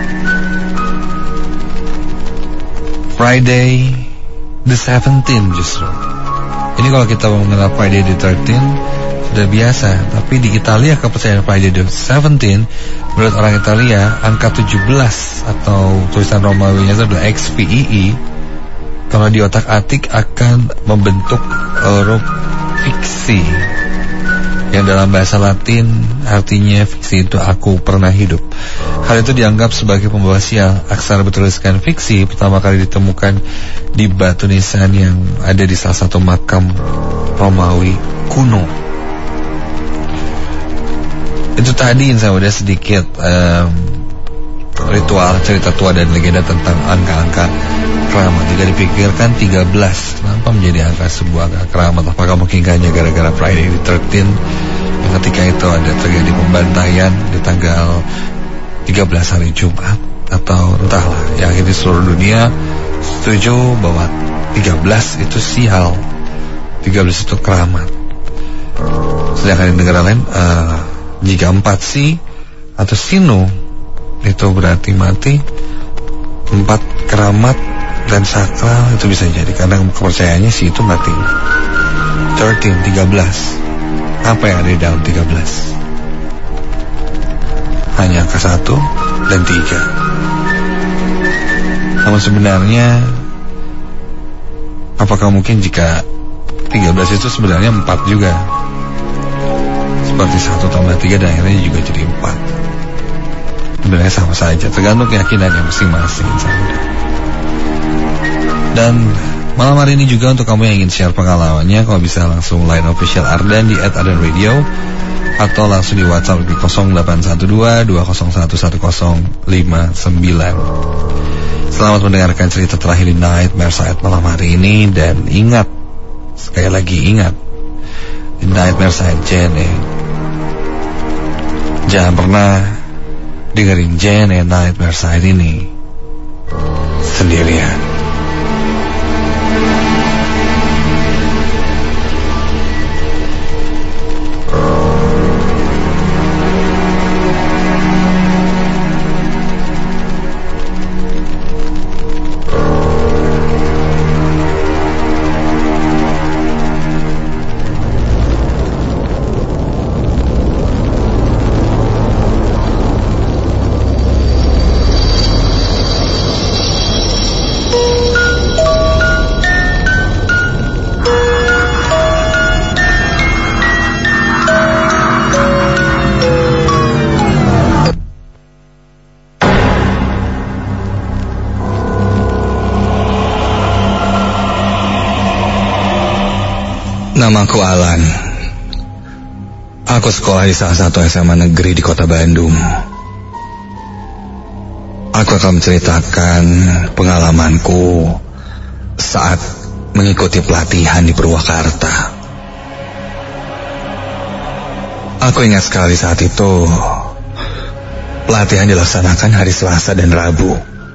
Friday the seventeenth justru. Ini kalau kita mengenal Friday the thirteenth sudah biasa, tapi di Italia kepercayaan Friday the seventeenth menurut orang Italia angka tujuh belas atau tulisan Romawinya itu adalah X P I I. Kalau di otak-atik akan membentuk huruf fiksi yang dalam bahasa Latin artinya fiksi itu aku pernah hidup. Hal itu dianggap sebagai pembawa sial. Aksara bertuliskan fiksi pertama kali ditemukan di batu nisan yang ada di salah satu makam Romawi kuno. Itu tadi saya udah sedikit um, ritual, cerita tua dan legenda tentang angka-angka keramat. Jika dipikirkan tiga belas, kenapa menjadi angka sebuah angka keramat? Apakah mungkin hanya gara-gara Friday the thirteenth yang ketika itu ada terjadi pembantaian di tanggal tiga belas hari Jumat, atau entahlah, yang akhirnya seluruh dunia setuju bahwa tiga belas itu sial, tiga belas itu keramat. Sedangkan di negara lain uh, jika empat si atau sinu itu berarti mati, empat keramat dan sakral itu bisa jadi, karena kepercayaannya si itu mati. thirteen, tiga belas. Apa yang ada di dalam tiga belas? Hanya angka satu dan tiga. Namun sebenarnya apakah mungkin jika tiga belas itu sebenarnya empat juga, seperti satu tambah tiga dan akhirnya juga jadi empat? Sebenarnya sama saja, tergantung keyakinannya masing-masing. Dan malam hari ini juga untuk kamu yang ingin share pengalamannya, kalau bisa langsung line official Ardan di at ardan radio, atau langsung di WhatsApp di nol delapan satu dua dua nol satu satu nol lima sembilan. Selamat mendengarkan cerita terakhir di Nightmare Side malam hari ini. Dan ingat, sekali lagi ingat, di Nightmare Side J N E, jangan pernah dengerin J N E Nightmare Side ini sendirian. Namaku Alan. Aku sekolah di salah satu S M A negeri di kota Bandung. Aku akan menceritakan pengalamanku saat mengikuti pelatihan di Purwakarta. Aku ingat sekali saat itu pelatihan dilaksanakan hari Selasa dan Rabu.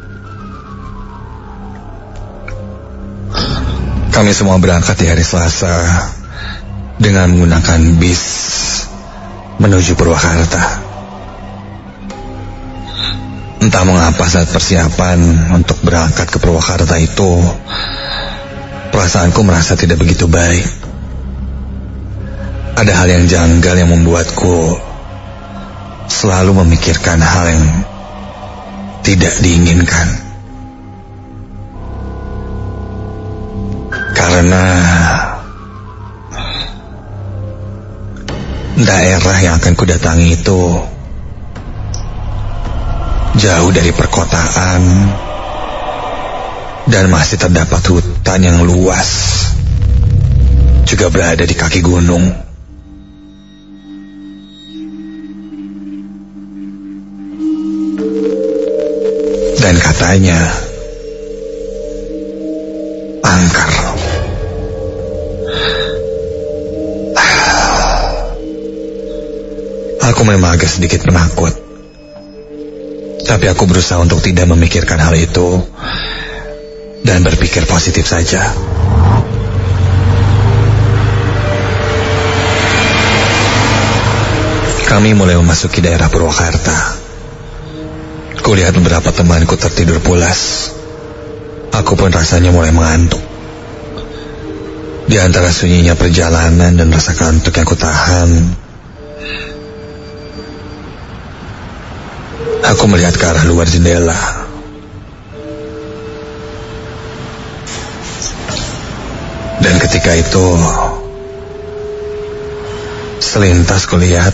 Kami semua berangkat di hari Selasa dengan menggunakan bis menuju Purwakarta. Entah mengapa saat persiapan untuk berangkat ke Purwakarta itu, perasaanku merasa tidak begitu baik. Ada hal yang janggal yang membuatku selalu memikirkan hal yang tidak diinginkan. Karena daerah yang akan kudatangi itu jauh dari perkotaan dan masih terdapat hutan yang luas. juga berada di kaki gunung. Dan katanya angker. Aku memang agak sedikit penakut, tapi aku berusaha untuk tidak memikirkan hal itu dan berpikir positif saja. Kami mulai memasuki daerah Purwakarta. Kulihat beberapa temanku tertidur pulas. Aku pun rasanya mulai mengantuk. Di antara sunyinya perjalanan dan rasa kantuk yang kutahan, aku melihat ke arah luar jendela. Dan ketika itu, selintas kulihat,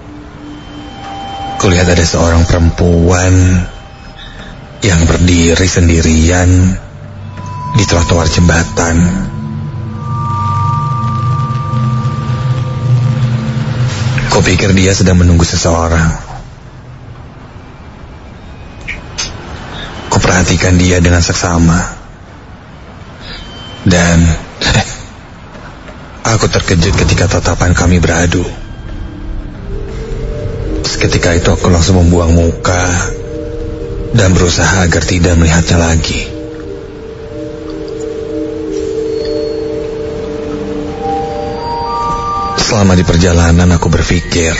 kulihat ada seorang perempuan yang berdiri sendirian di trotoar jembatan. Kupikir dia sedang menunggu seseorang. Kuperhatikan dia dengan seksama. Dan aku terkejut ketika tatapan kami beradu. Seketika itu aku langsung membuang muka dan berusaha agar tidak melihatnya lagi. Selama di perjalanan aku berpikir,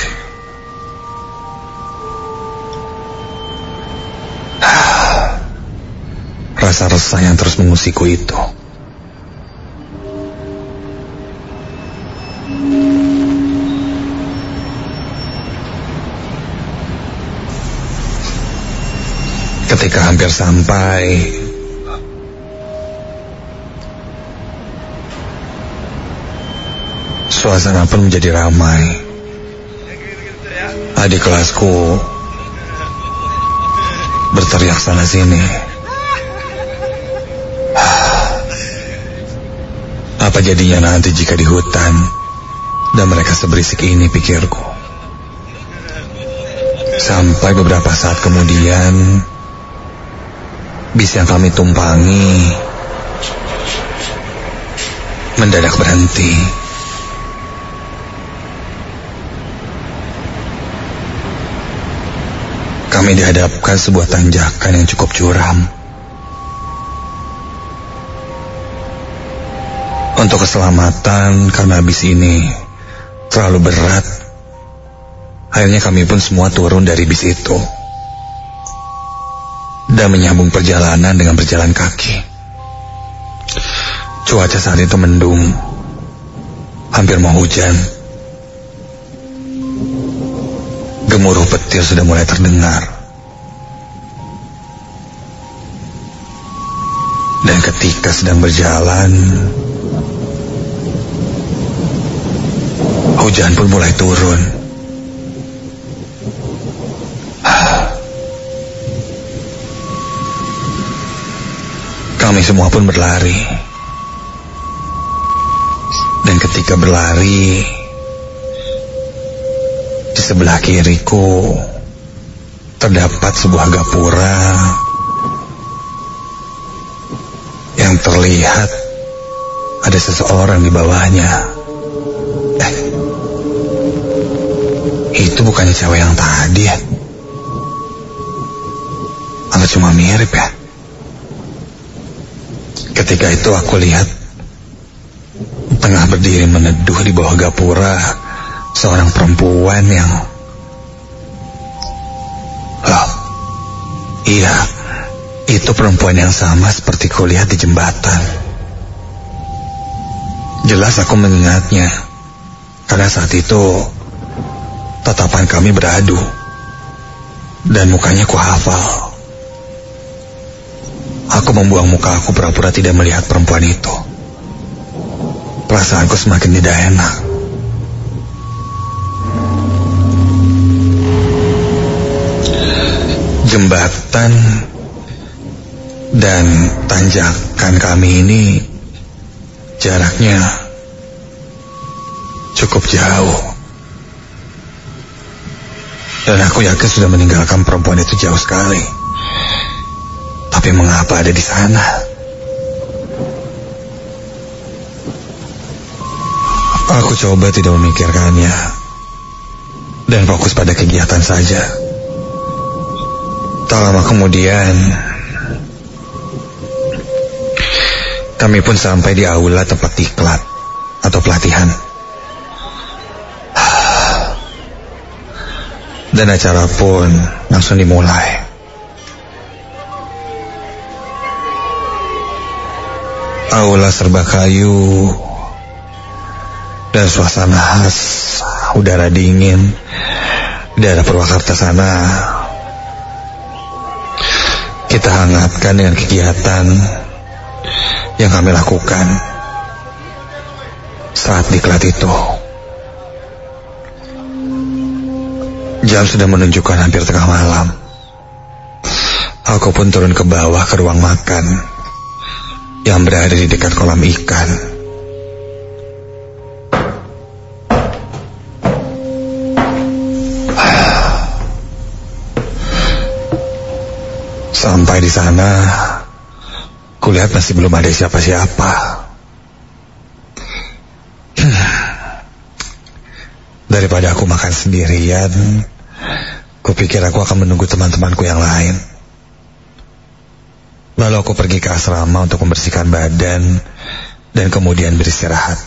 rasa resah yang terus mengusikku itu. Ketika hampir sampai, suasana pun menjadi ramai. Adik kelasku berteriak sana sini. Apa jadinya nanti jika di hutan dan mereka seberisik ini, pikirku. Sampai beberapa saat kemudian, bis yang kami tumpangi mendadak berhenti. Kami dihadapkan sebuah tanjakan yang cukup curam. Untuk keselamatan, karena bis ini terlalu berat, akhirnya kami pun semua turun dari bis itu dan menyambung perjalanan dengan berjalan kaki. Cuaca saat itu mendung, hampir mau hujan. Gemuruh petir sudah mulai terdengar. Dan ketika sedang berjalan, hujan pun mulai turun. Kami semua pun berlari. Dan ketika berlari, di sebelah kiriku terdapat sebuah gapura yang terlihat ada seseorang di bawahnya. Eh, itu bukannya cewek yang tadi ya? Atau cuma mirip ya? Ketika itu aku lihat tengah berdiri meneduh di bawah gapura seorang perempuan yang... Loh, iya, itu perempuan yang sama seperti kulihat di jembatan. Jelas aku mengingatnya, karena saat itu tatapan kami beradu dan mukanya ku hafal. Aku membuang muka aku pura-pura tidak melihat perempuan itu. Perasaanku semakin tidak enak. Jembatan dan tanjakan kami ini jaraknya cukup jauh. Dan aku yakin sudah meninggalkan perempuan itu jauh sekali. Tapi mengapa ada di sana? Aku coba tidak memikirkannya dan fokus pada kegiatan saja. Tak lama kemudian, kami pun sampai di aula tempat diklat atau pelatihan. Dan acara pun langsung dimulai. Aula serba kayu dan suasana khas, udara dingin, daerah Purwakarta sana. Kita hangatkan dengan kegiatan yang kami lakukan saat diklat itu. Jam sudah menunjukkan hampir tengah malam. Aku pun turun ke bawah ke ruang makan yang berada di dekat kolam ikan. Sampai di sana, kulihat masih belum ada siapa-siapa. Daripada aku makan sendirian, kupikir aku akan menunggu teman-temanku yang lain. Lalu aku pergi ke asrama untuk membersihkan badan dan kemudian beristirahat.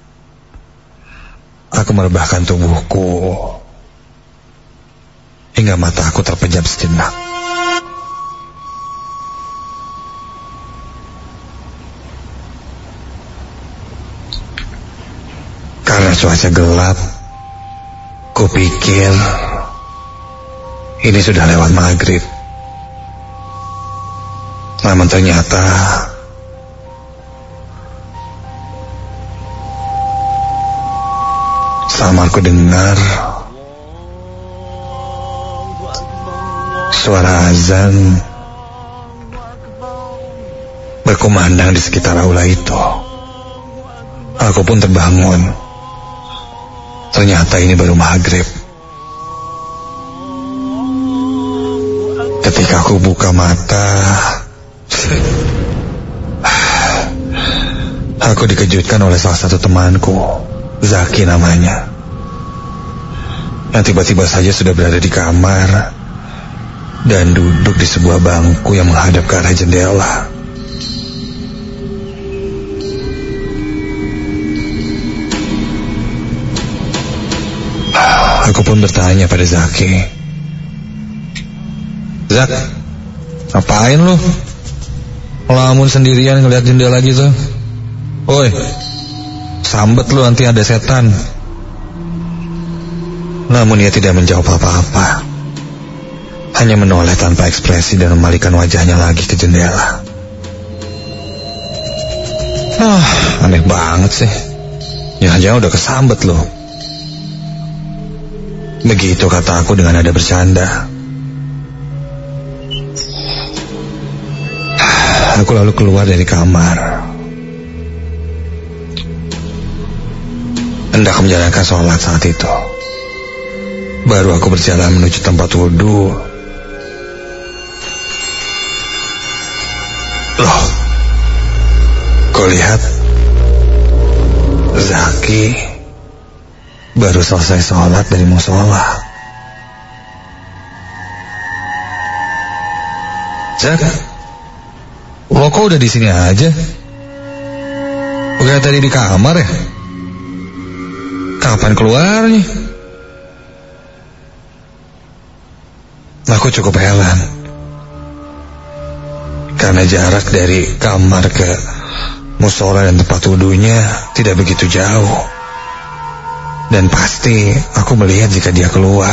Aku merebahkan tubuhku hingga mata aku terpejam sejenak. Karena cuaca gelap, kupikir ini sudah lewat maghrib. Namun ternyata sama aku dengar suara azan berkumandang di sekitar aula itu. Aku pun terbangun. Ternyata ini baru maghrib. Ketika aku buka mata, aku dikejutkan oleh salah satu temanku, Zaki namanya, yang tiba-tiba saja sudah berada di kamar dan duduk di sebuah bangku yang menghadap ke arah jendela. Aku pun bertanya pada Zaki, "Zak, ngapain lu? Ngelamun sendirian ngeliat jendela gitu? Woi, sambet lu, nanti ada setan." Namun ia tidak menjawab apa-apa, hanya menoleh tanpa ekspresi dan memalingkan wajahnya lagi ke jendela. Ah, aneh banget sih. Jangan-jangan udah kesambet loh. Begitu kata aku dengan nada bercanda. Aku lalu keluar dari kamar, hendak menjalankan sholat saat itu. Baru aku berjalan menuju tempat wudhu. Loh, kau lihat Zaki baru selesai sholat dari musola. Zak, lo kok udah di sini aja? Bukan tadi di kamar ya? Kapan keluarnya? Aku cukup heran, karena jarak dari kamar ke musola dan tempat wudhunya tidak begitu jauh. Dan pasti aku melihat jika dia keluar.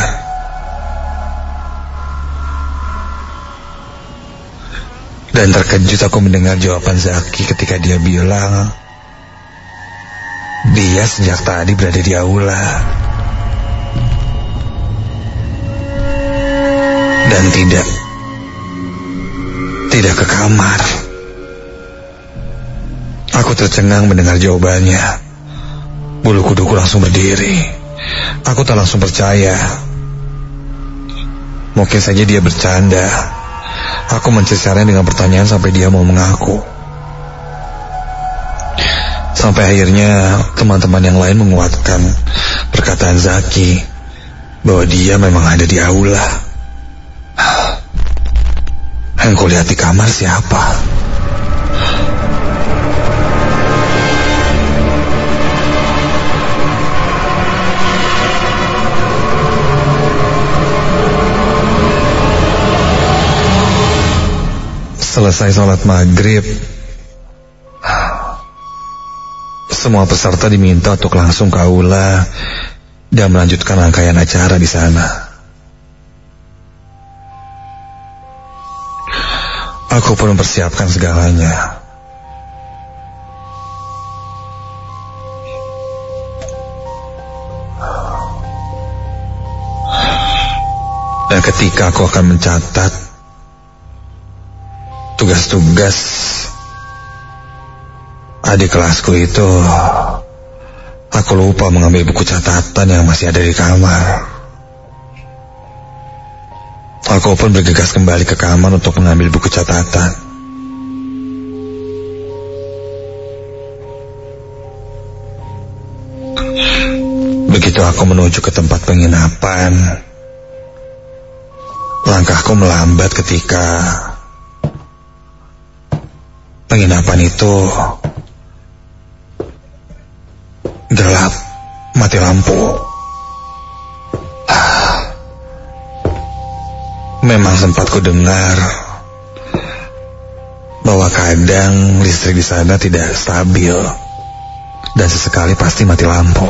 Dan terkejut aku mendengar jawaban Zaki ketika dia bilang dia sejak tadi berada di aula dan tidak tidak ke kamar. Aku tercengang mendengar jawabannya. Bulu kuduku langsung berdiri. Aku tak langsung percaya. Mungkin saja dia bercanda. Aku mencecarnya dengan pertanyaan sampai dia mau mengaku. Sampai akhirnya teman-teman yang lain menguatkan perkataan Zaki bahwa dia memang ada di aula. Yang kau lihat di kamar siapa? Selesai sholat maghrib, semua peserta diminta untuk langsung ke aula dan melanjutkan rangkaian acara di sana. Aku pun mempersiapkan segalanya. Dan ketika aku akan mencatat tugas-tugas adik kelasku itu, aku lupa mengambil buku catatan yang masih ada di kamar. Aku pun bergegas kembali ke kamar untuk mengambil buku catatan. Begitu aku menuju ke tempat penginapan, langkahku melambat ketika penginapan itu gelap, mati lampu. Memang sempat ku dengar bahwa kadang listrik di sana tidak stabil dan sesekali pasti mati lampu.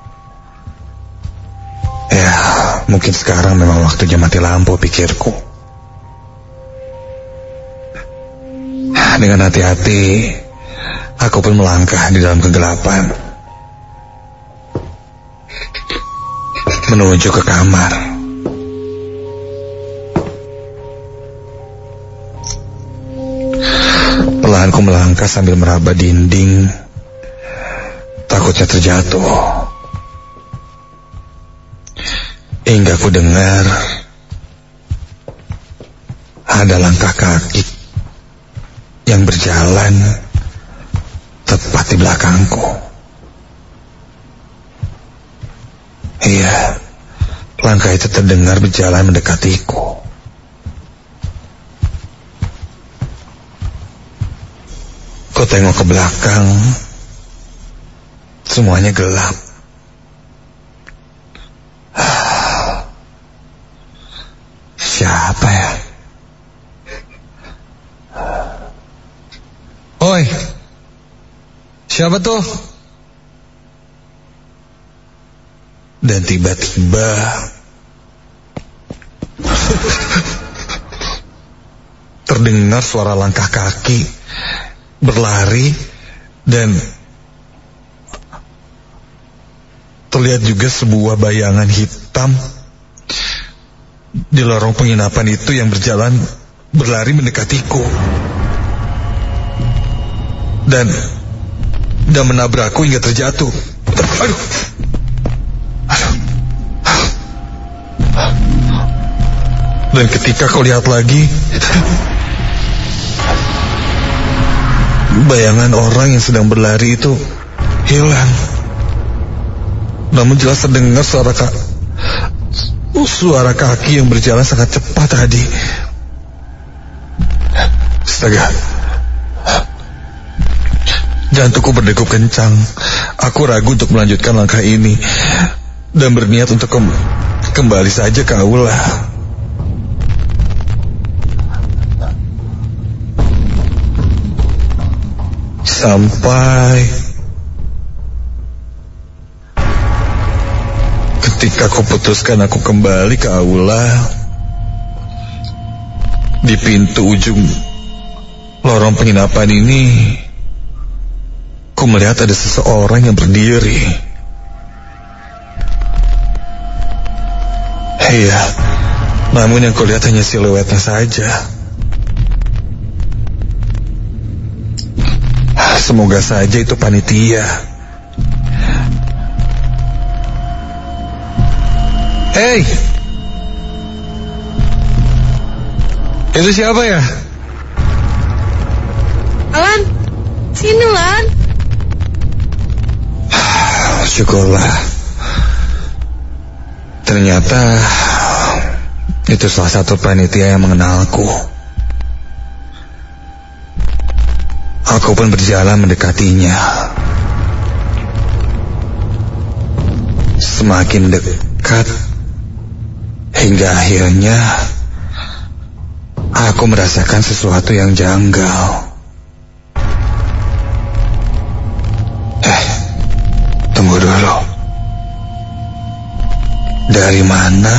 Ya, mungkin sekarang memang waktunya mati lampu, pikirku. Dengan hati-hati, aku pun melangkah di dalam kegelapan menuju ke kamar. Perlahan ku melangkah sambil meraba dinding, takutnya terjatuh. Hingga ku dengar ada langkah kaki yang berjalan tepat di belakangku. Iya, langkah itu terdengar berjalan mendekatiku. Ku tengok ke belakang, semuanya gelap. Siapa ya? Oi, siapa tuh? Dan tiba-tiba terdengar suara langkah kaki berlari dan terlihat juga sebuah bayangan hitam di lorong penginapan itu yang berjalan berlari mendekatiku dan dan menabrakku hingga terjatuh. Aduh, aduh. Dan ketika kau lihat lagi, bayangan orang yang sedang berlari itu hilang. Namun jelas terdengar suara kak, suara kaki yang berjalan sangat cepat tadi. Astaga, jantungku berdegup kencang. Aku ragu untuk melanjutkan langkah ini dan berniat untuk kem kembali saja ke aula. Sampai ketika aku putuskan aku kembali ke aula, di pintu ujung lorong penginapan ini, ku melihat ada seseorang yang berdiri. Iya, namun yang kulihat hanya siluetnya saja. Semoga saja itu panitia. Hei, itu siapa ya? Lan, sini Lan. Syukurlah. Ternyata itu salah satu panitia yang mengenalku. Aku pun berjalan mendekatinya. Semakin dekat, hingga akhirnya aku merasakan sesuatu yang janggal. Eh, tunggu dulu. Dari mana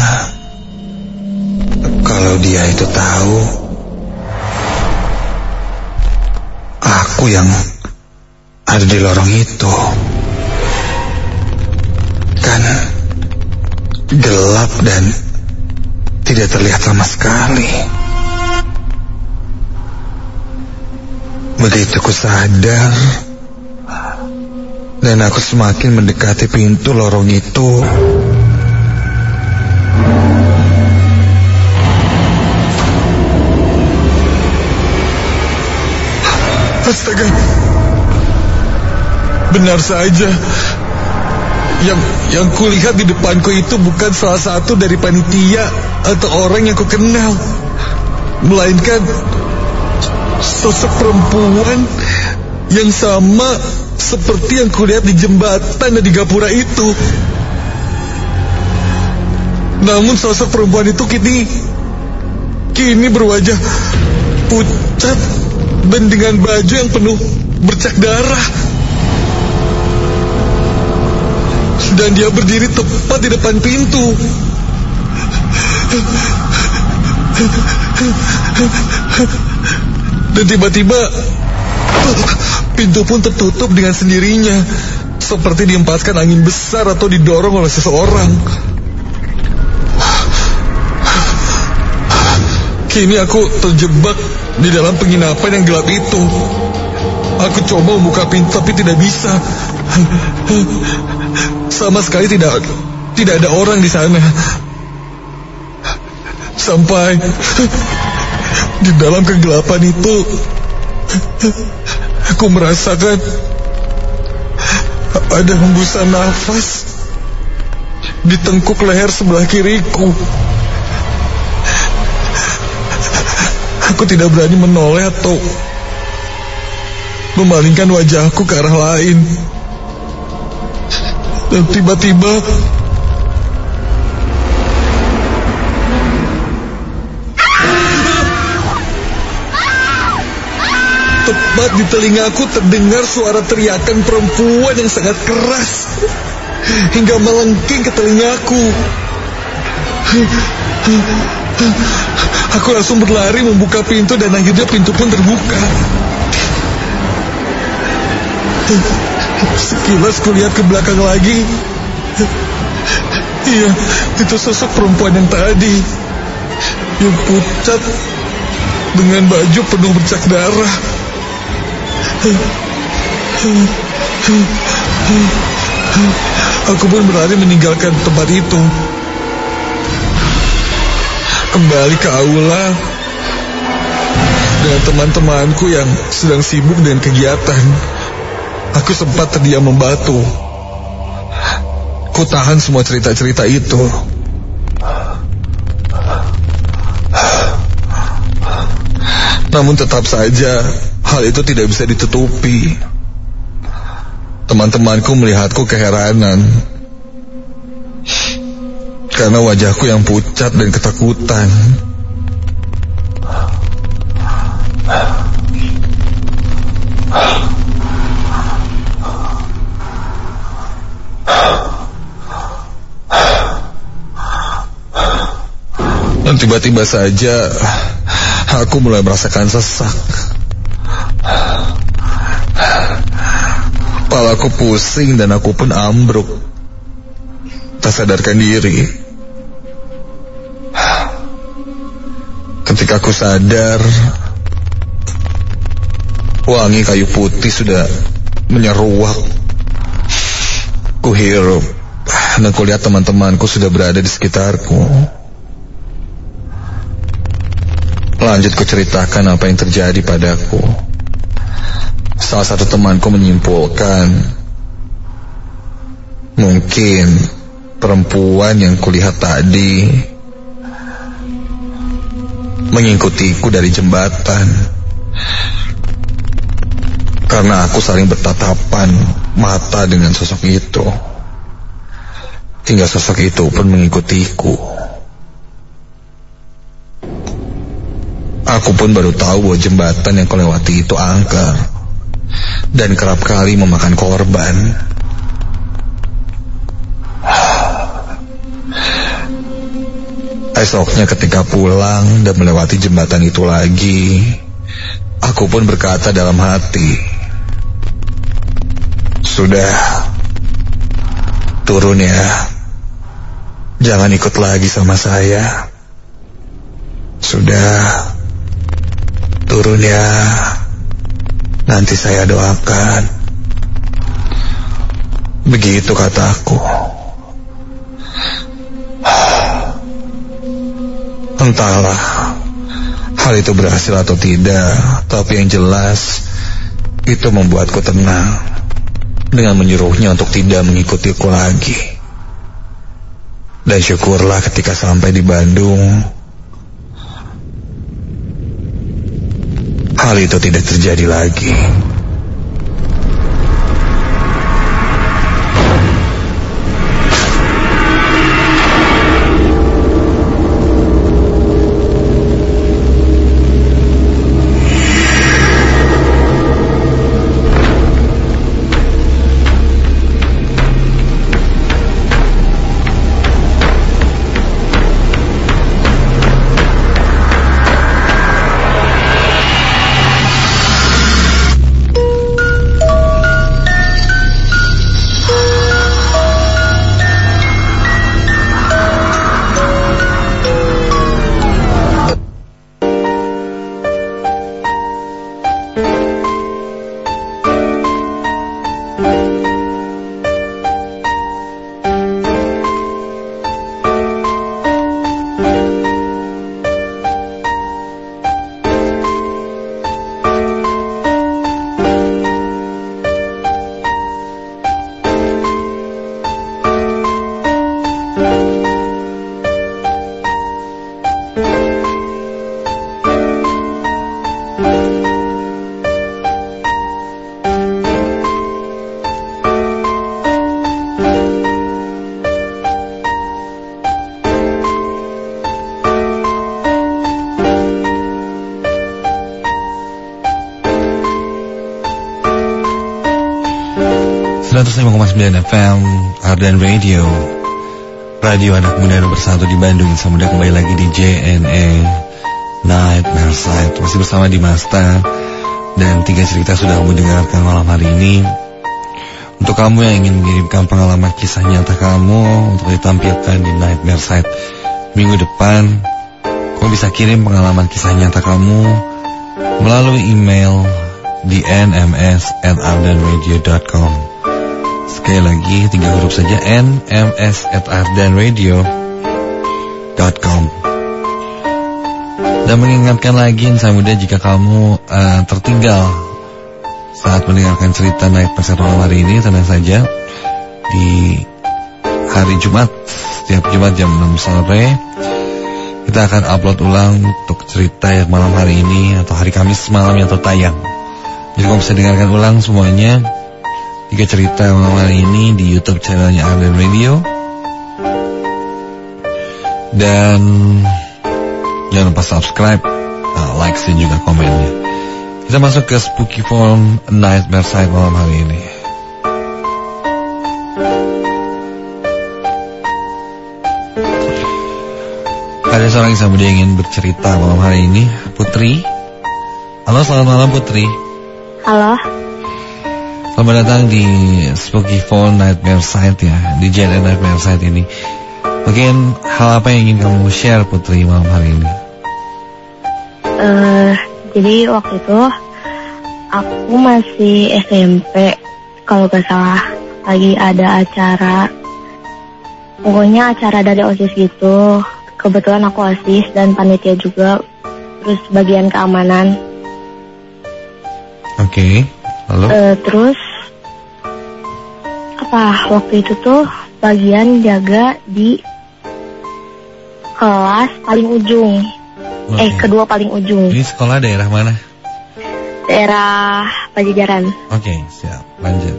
kalau dia itu tahu aku yang ada di lorong itu? Kan gelap dan tidak terlihat sama sekali. Begitu ku sadar dan aku semakin mendekati pintu lorong itu, astaga, benar saja. Yang yang kulihat di depanku itu bukan salah satu dari panitia atau orang yang kukenal, melainkan sosok perempuan yang sama seperti yang kulihat di jembatan dan di gapura itu. Namun sosok perempuan itu kini kini berwajah pucat dan dengan baju yang penuh bercak darah. Dan dia berdiri tepat di depan pintu. Dan tiba-tiba pintu pun tertutup dengan sendirinya, seperti dihempaskan angin besar atau didorong oleh seseorang. Kini aku terjebak di dalam penginapan yang gelap itu. Aku coba membuka pintu tapi tidak bisa. Sama sekali tidak tidak ada orang di sana. Sampai di dalam kegelapan itu aku merasakan ada hembusan nafas di tengkuk leher sebelah kiriku. Aku tidak berani menoleh atau memalingkan wajahku ke arah lain. Dan tiba-tiba tepat di telingaku terdengar suara teriakan perempuan yang sangat keras hingga melengking ke telingaku. Aku langsung berlari membuka pintu dan akhirnya pintu pun terbuka. Sekilas kulihat ke belakang lagi. Iya, itu sosok perempuan yang tadi, yang pucat dengan baju penuh bercak darah. Aku pun berlari meninggalkan tempat itu, kembali ke aula dengan teman-temanku yang sedang sibuk dengan kegiatan. Aku sempat terdiam membatu. Ku tahan semua cerita-cerita itu. Namun tetap saja hal itu tidak bisa ditutupi. Teman-temanku melihatku keheranan karena wajahku yang pucat dan ketakutan. Dan tiba-tiba saja aku mulai merasakan sesak. Kepalaku pusing dan aku pun ambruk, tak sadarkan diri. Ketika aku sadar, wangi kayu putih sudah menyeruak. Kuhirup Dan kulihat teman-temanku sudah berada di sekitarku. Lanjut kuceritakan apa yang terjadi padaku. Salah satu temanku menyimpulkan, mungkin perempuan yang kulihat tadi mengikutiku dari jembatan. Karena aku saling bertatapan mata dengan sosok itu, hingga sosok itu pun mengikutiku. Aku pun baru tahu bahwa jembatan yang kulewati itu angker dan kerap kali memakan korban. Esoknya ketika pulang dan melewati jembatan itu lagi, aku pun berkata dalam hati, sudah, turun ya, jangan ikut lagi sama saya. Sudah, turun ya, nanti saya doakan. Begitu kataku. Entahlah hal itu berhasil atau tidak, tapi yang jelas itu membuatku tenang dengan menyuruhnya untuk tidak mengikutiku lagi. Dan syukurlah ketika sampai di Bandung, hal itu tidak terjadi lagi. seratus lima koma sembilan F M Ardan Radio, radio anak muda nomor satu di Bandung. Sama kembali lagi di J N A Nightmare Side. Masih bersama Dimasta, dan tiga cerita sudah kamu dengarkan malam hari ini. Untuk kamu yang ingin mengirimkan pengalaman kisah nyata kamu untuk ditampilkan di Nightmare Side minggu depan, kamu bisa kirim pengalaman kisah nyata kamu melalui email di n m s at ardan radio dot com. Sekali lagi, tiga huruf saja, n m s at ardan radio dot com. Dan mengingatkan lagi insan muda, jika kamu uh, tertinggal saat mendengarkan cerita Nightmare Side malam hari ini, tenang saja, di hari Jumat, setiap Jumat jam enam sore kita akan upload ulang untuk cerita yang malam hari ini, atau hari Kamis malam yang tertayang. Jadi kamu bisa dengarkan ulang semuanya, tiga cerita malam hari ini di YouTube channelnya Ardan Radio. Dan jangan lupa subscribe, uh, like, dan juga komennya. Kita masuk ke Spooky Phone Nightmare Side malam hari ini. Ada seorang insan muda yang ingin bercerita malam hari ini, Putri. Halo, selamat malam Putri. Halo. Selamat datang di Spooky Phone Nightmare Side ya, di J N A Nightmare Side ini. Mungkin hal apa yang ingin kamu share Putri malam hari ini? Uh, jadi waktu itu aku masih S M P, kalau gak salah lagi ada acara pokoknya acara dari OSIS gitu. Kebetulan aku OSIS dan panitia juga. Terus bagian keamanan. Oke, okay. Lalu? Uh, terus apa? Waktu itu tuh bagian jaga di kelas paling ujung. Okay. Eh, kedua paling ujung. Ini sekolah daerah mana? Daerah Pajajaran. Oke, okay, siap. Lanjut.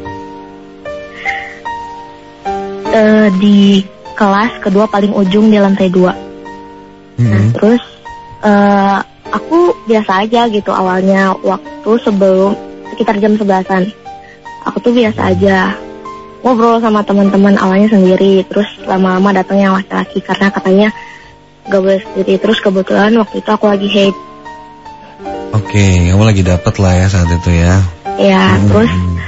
Uh, di kelas kedua paling ujung di lantai dua. Mm-hmm. Nah, terus uh, aku biasa aja gitu awalnya waktu sebelum sekitar jam sebelasan. Aku tuh biasa aja ngobrol sama teman-teman awalnya sendiri. Terus lama-lama datang yang laki-laki karena katanya gak boleh sendiri. Terus kebetulan waktu itu aku lagi haid. Oke, okay, kamu lagi dapet lah ya saat itu ya. Ya, hmm. Terus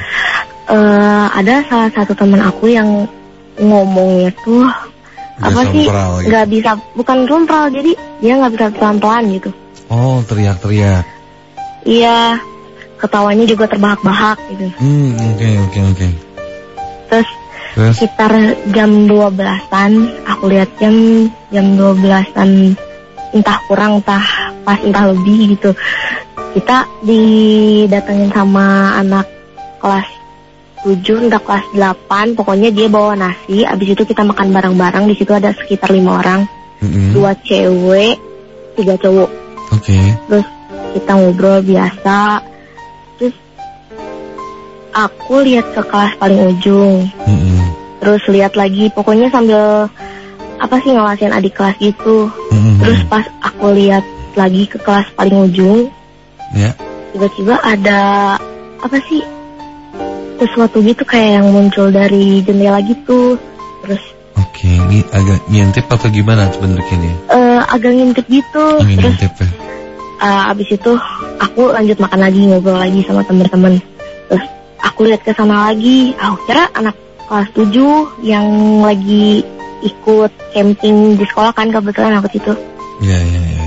uh, ada salah satu teman aku yang ngomongnya tuh gak apa sih gitu. Gak bisa, bukan rumpral, jadi dia gak bisa pelan-pelan gitu. Oh, teriak-teriak. Iya, ketawanya juga terbahak-bahak gitu. Hmm, oke, okay, oke, okay, oke. Okay. Terus Terus? Sekitar jam dua belasan, aku lihat jam jam dua belasan, entah kurang, entah pas, entah lebih gitu. Kita didatengin sama anak kelas tujuh, entah kelas delapan, pokoknya dia bawa nasi. Abis itu kita makan bareng-bareng, di situ ada sekitar lima orang, mm-hmm. dua cewek, tiga cowok. Oke. Okay. Terus kita ngobrol biasa. Terus aku lihat ke kelas paling ujung. Mm-hmm. Terus lihat lagi, pokoknya sambil apa sih ngawasin adik kelas gitu. Mm-hmm. Terus pas aku lihat lagi ke kelas paling ujung, yeah. tiba-tiba ada apa sih sesuatu gitu kayak yang muncul dari jendela gitu. Terus oke, okay, ini agak ngintip atau gimana bentuknya nih? Uh, agak ngintip gitu. Oh, terus ngintip, ya. uh, abis itu aku lanjut makan lagi, ngobrol lagi sama teman-teman. Terus aku lihat ke sana lagi, aku kira anak kelas tujuh yang lagi ikut camping di sekolah kan, kebetulan aku situ. Iya, iya, iya.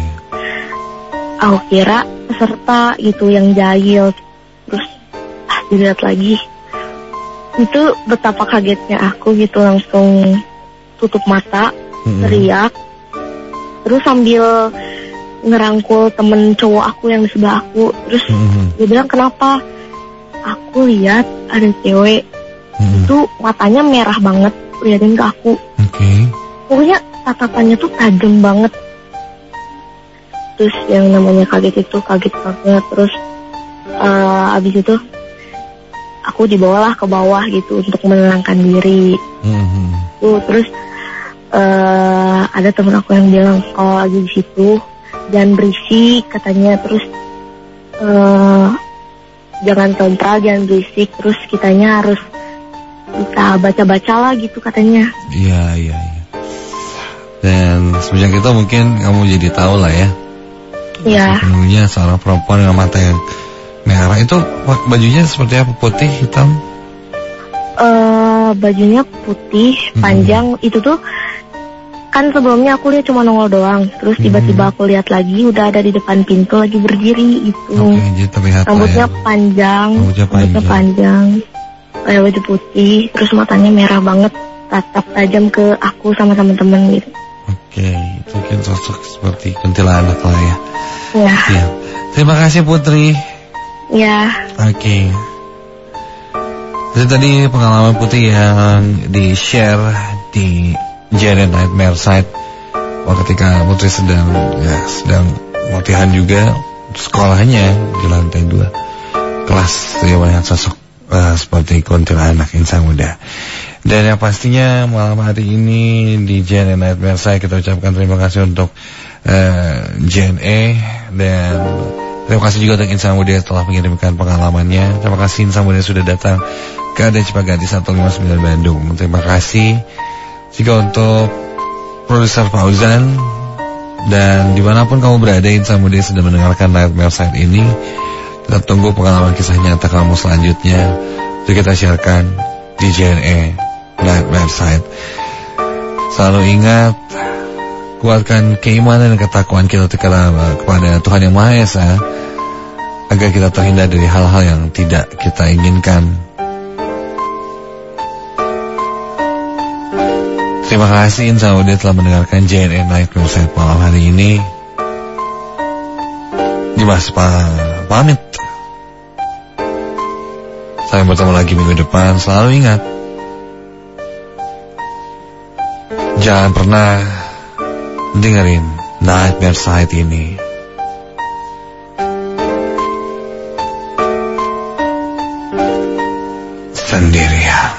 Aku kira peserta gitu yang jahil. Terus ah, dilihat lagi. Itu betapa kagetnya aku gitu, langsung tutup mata, mm-hmm. teriak. Terus sambil ngerangkul temen cowok aku yang di sebelah aku. Terus mm-hmm. dia bilang, kenapa? Aku lihat ada cewek. Hmm. Itu matanya merah banget, liatin ke aku. Oke. Okay. Pokoknya tatapannya tuh tajam banget. Terus yang namanya kaget itu kaget banget. Terus uh, abis itu aku dibawalah ke bawah gitu untuk menenangkan diri. Hmm. Tuh terus uh, ada temen aku yang bilang kalau lagi di situ jangan berisik katanya. Terus uh, jangan tentral, jangan berisik. Terus kitanya harus bisa baca-baca lah gitu katanya. Iya, iya, iya. Dan semenjak itu mungkin kamu jadi tahu lah ya. Iya. Sebenarnya seorang perempuan dengan mata yang merah itu bajunya seperti apa? Putih, hitam? Uh, bajunya putih, panjang. Hmm. Itu tuh kan sebelumnya aku lihat cuma nongol doang. Terus tiba-tiba aku lihat lagi udah ada di depan pintu lagi berdiri gitu. Oke, okay, jadi terlihat rambutnya ya. panjang. Rambutnya panjang. Rambutnya panjang. Kayak baju putih, terus matanya merah banget, tatap tajam ke aku sama teman-teman gitu. Oke, itu mungkin sosok seperti kuntilanak lah ya. Ya. Ya. Terima kasih Putri. Ya. Oke. Jadi tadi pengalaman Putri yang di-share di J N Nightmare Site. Wah, ketika Putri sedang ya sedang latihan juga sekolahnya di lantai dua kelas, dia melihat sosok uh, seperti kuntilanak insan muda. Dan yang pastinya malam hari ini di J N Nightmare Site kita ucapkan terima kasih untuk uh, J N E dan terima kasih juga untuk insan muda yang telah mengirimkan pengalamannya. Terima kasih insan muda yang sudah datang ke A D Cipaganti seratus lima puluh sembilan Bandung. Terima kasih juga untuk produser Fauzan. Dan dimanapun kamu berada insan muda yang sedang mendengarkan Nightmare Site ini, kita tunggu pengalaman kisah nyata kamu selanjutnya untuk kita sharekan di J N E Nightmare Site. Selalu ingat, kuatkan keimanan dan ketakwaan kita kepada Tuhan Yang Maha Esa agar kita terhindar dari hal-hal yang tidak kita inginkan. Terima kasih Insa udah telah mendengarkan J N N Night Website malam hari ini. Dimas pa pamit. Sampai bertemu lagi minggu depan. Selalu ingat, jangan pernah dengerin Nightmare Site ini sendirian.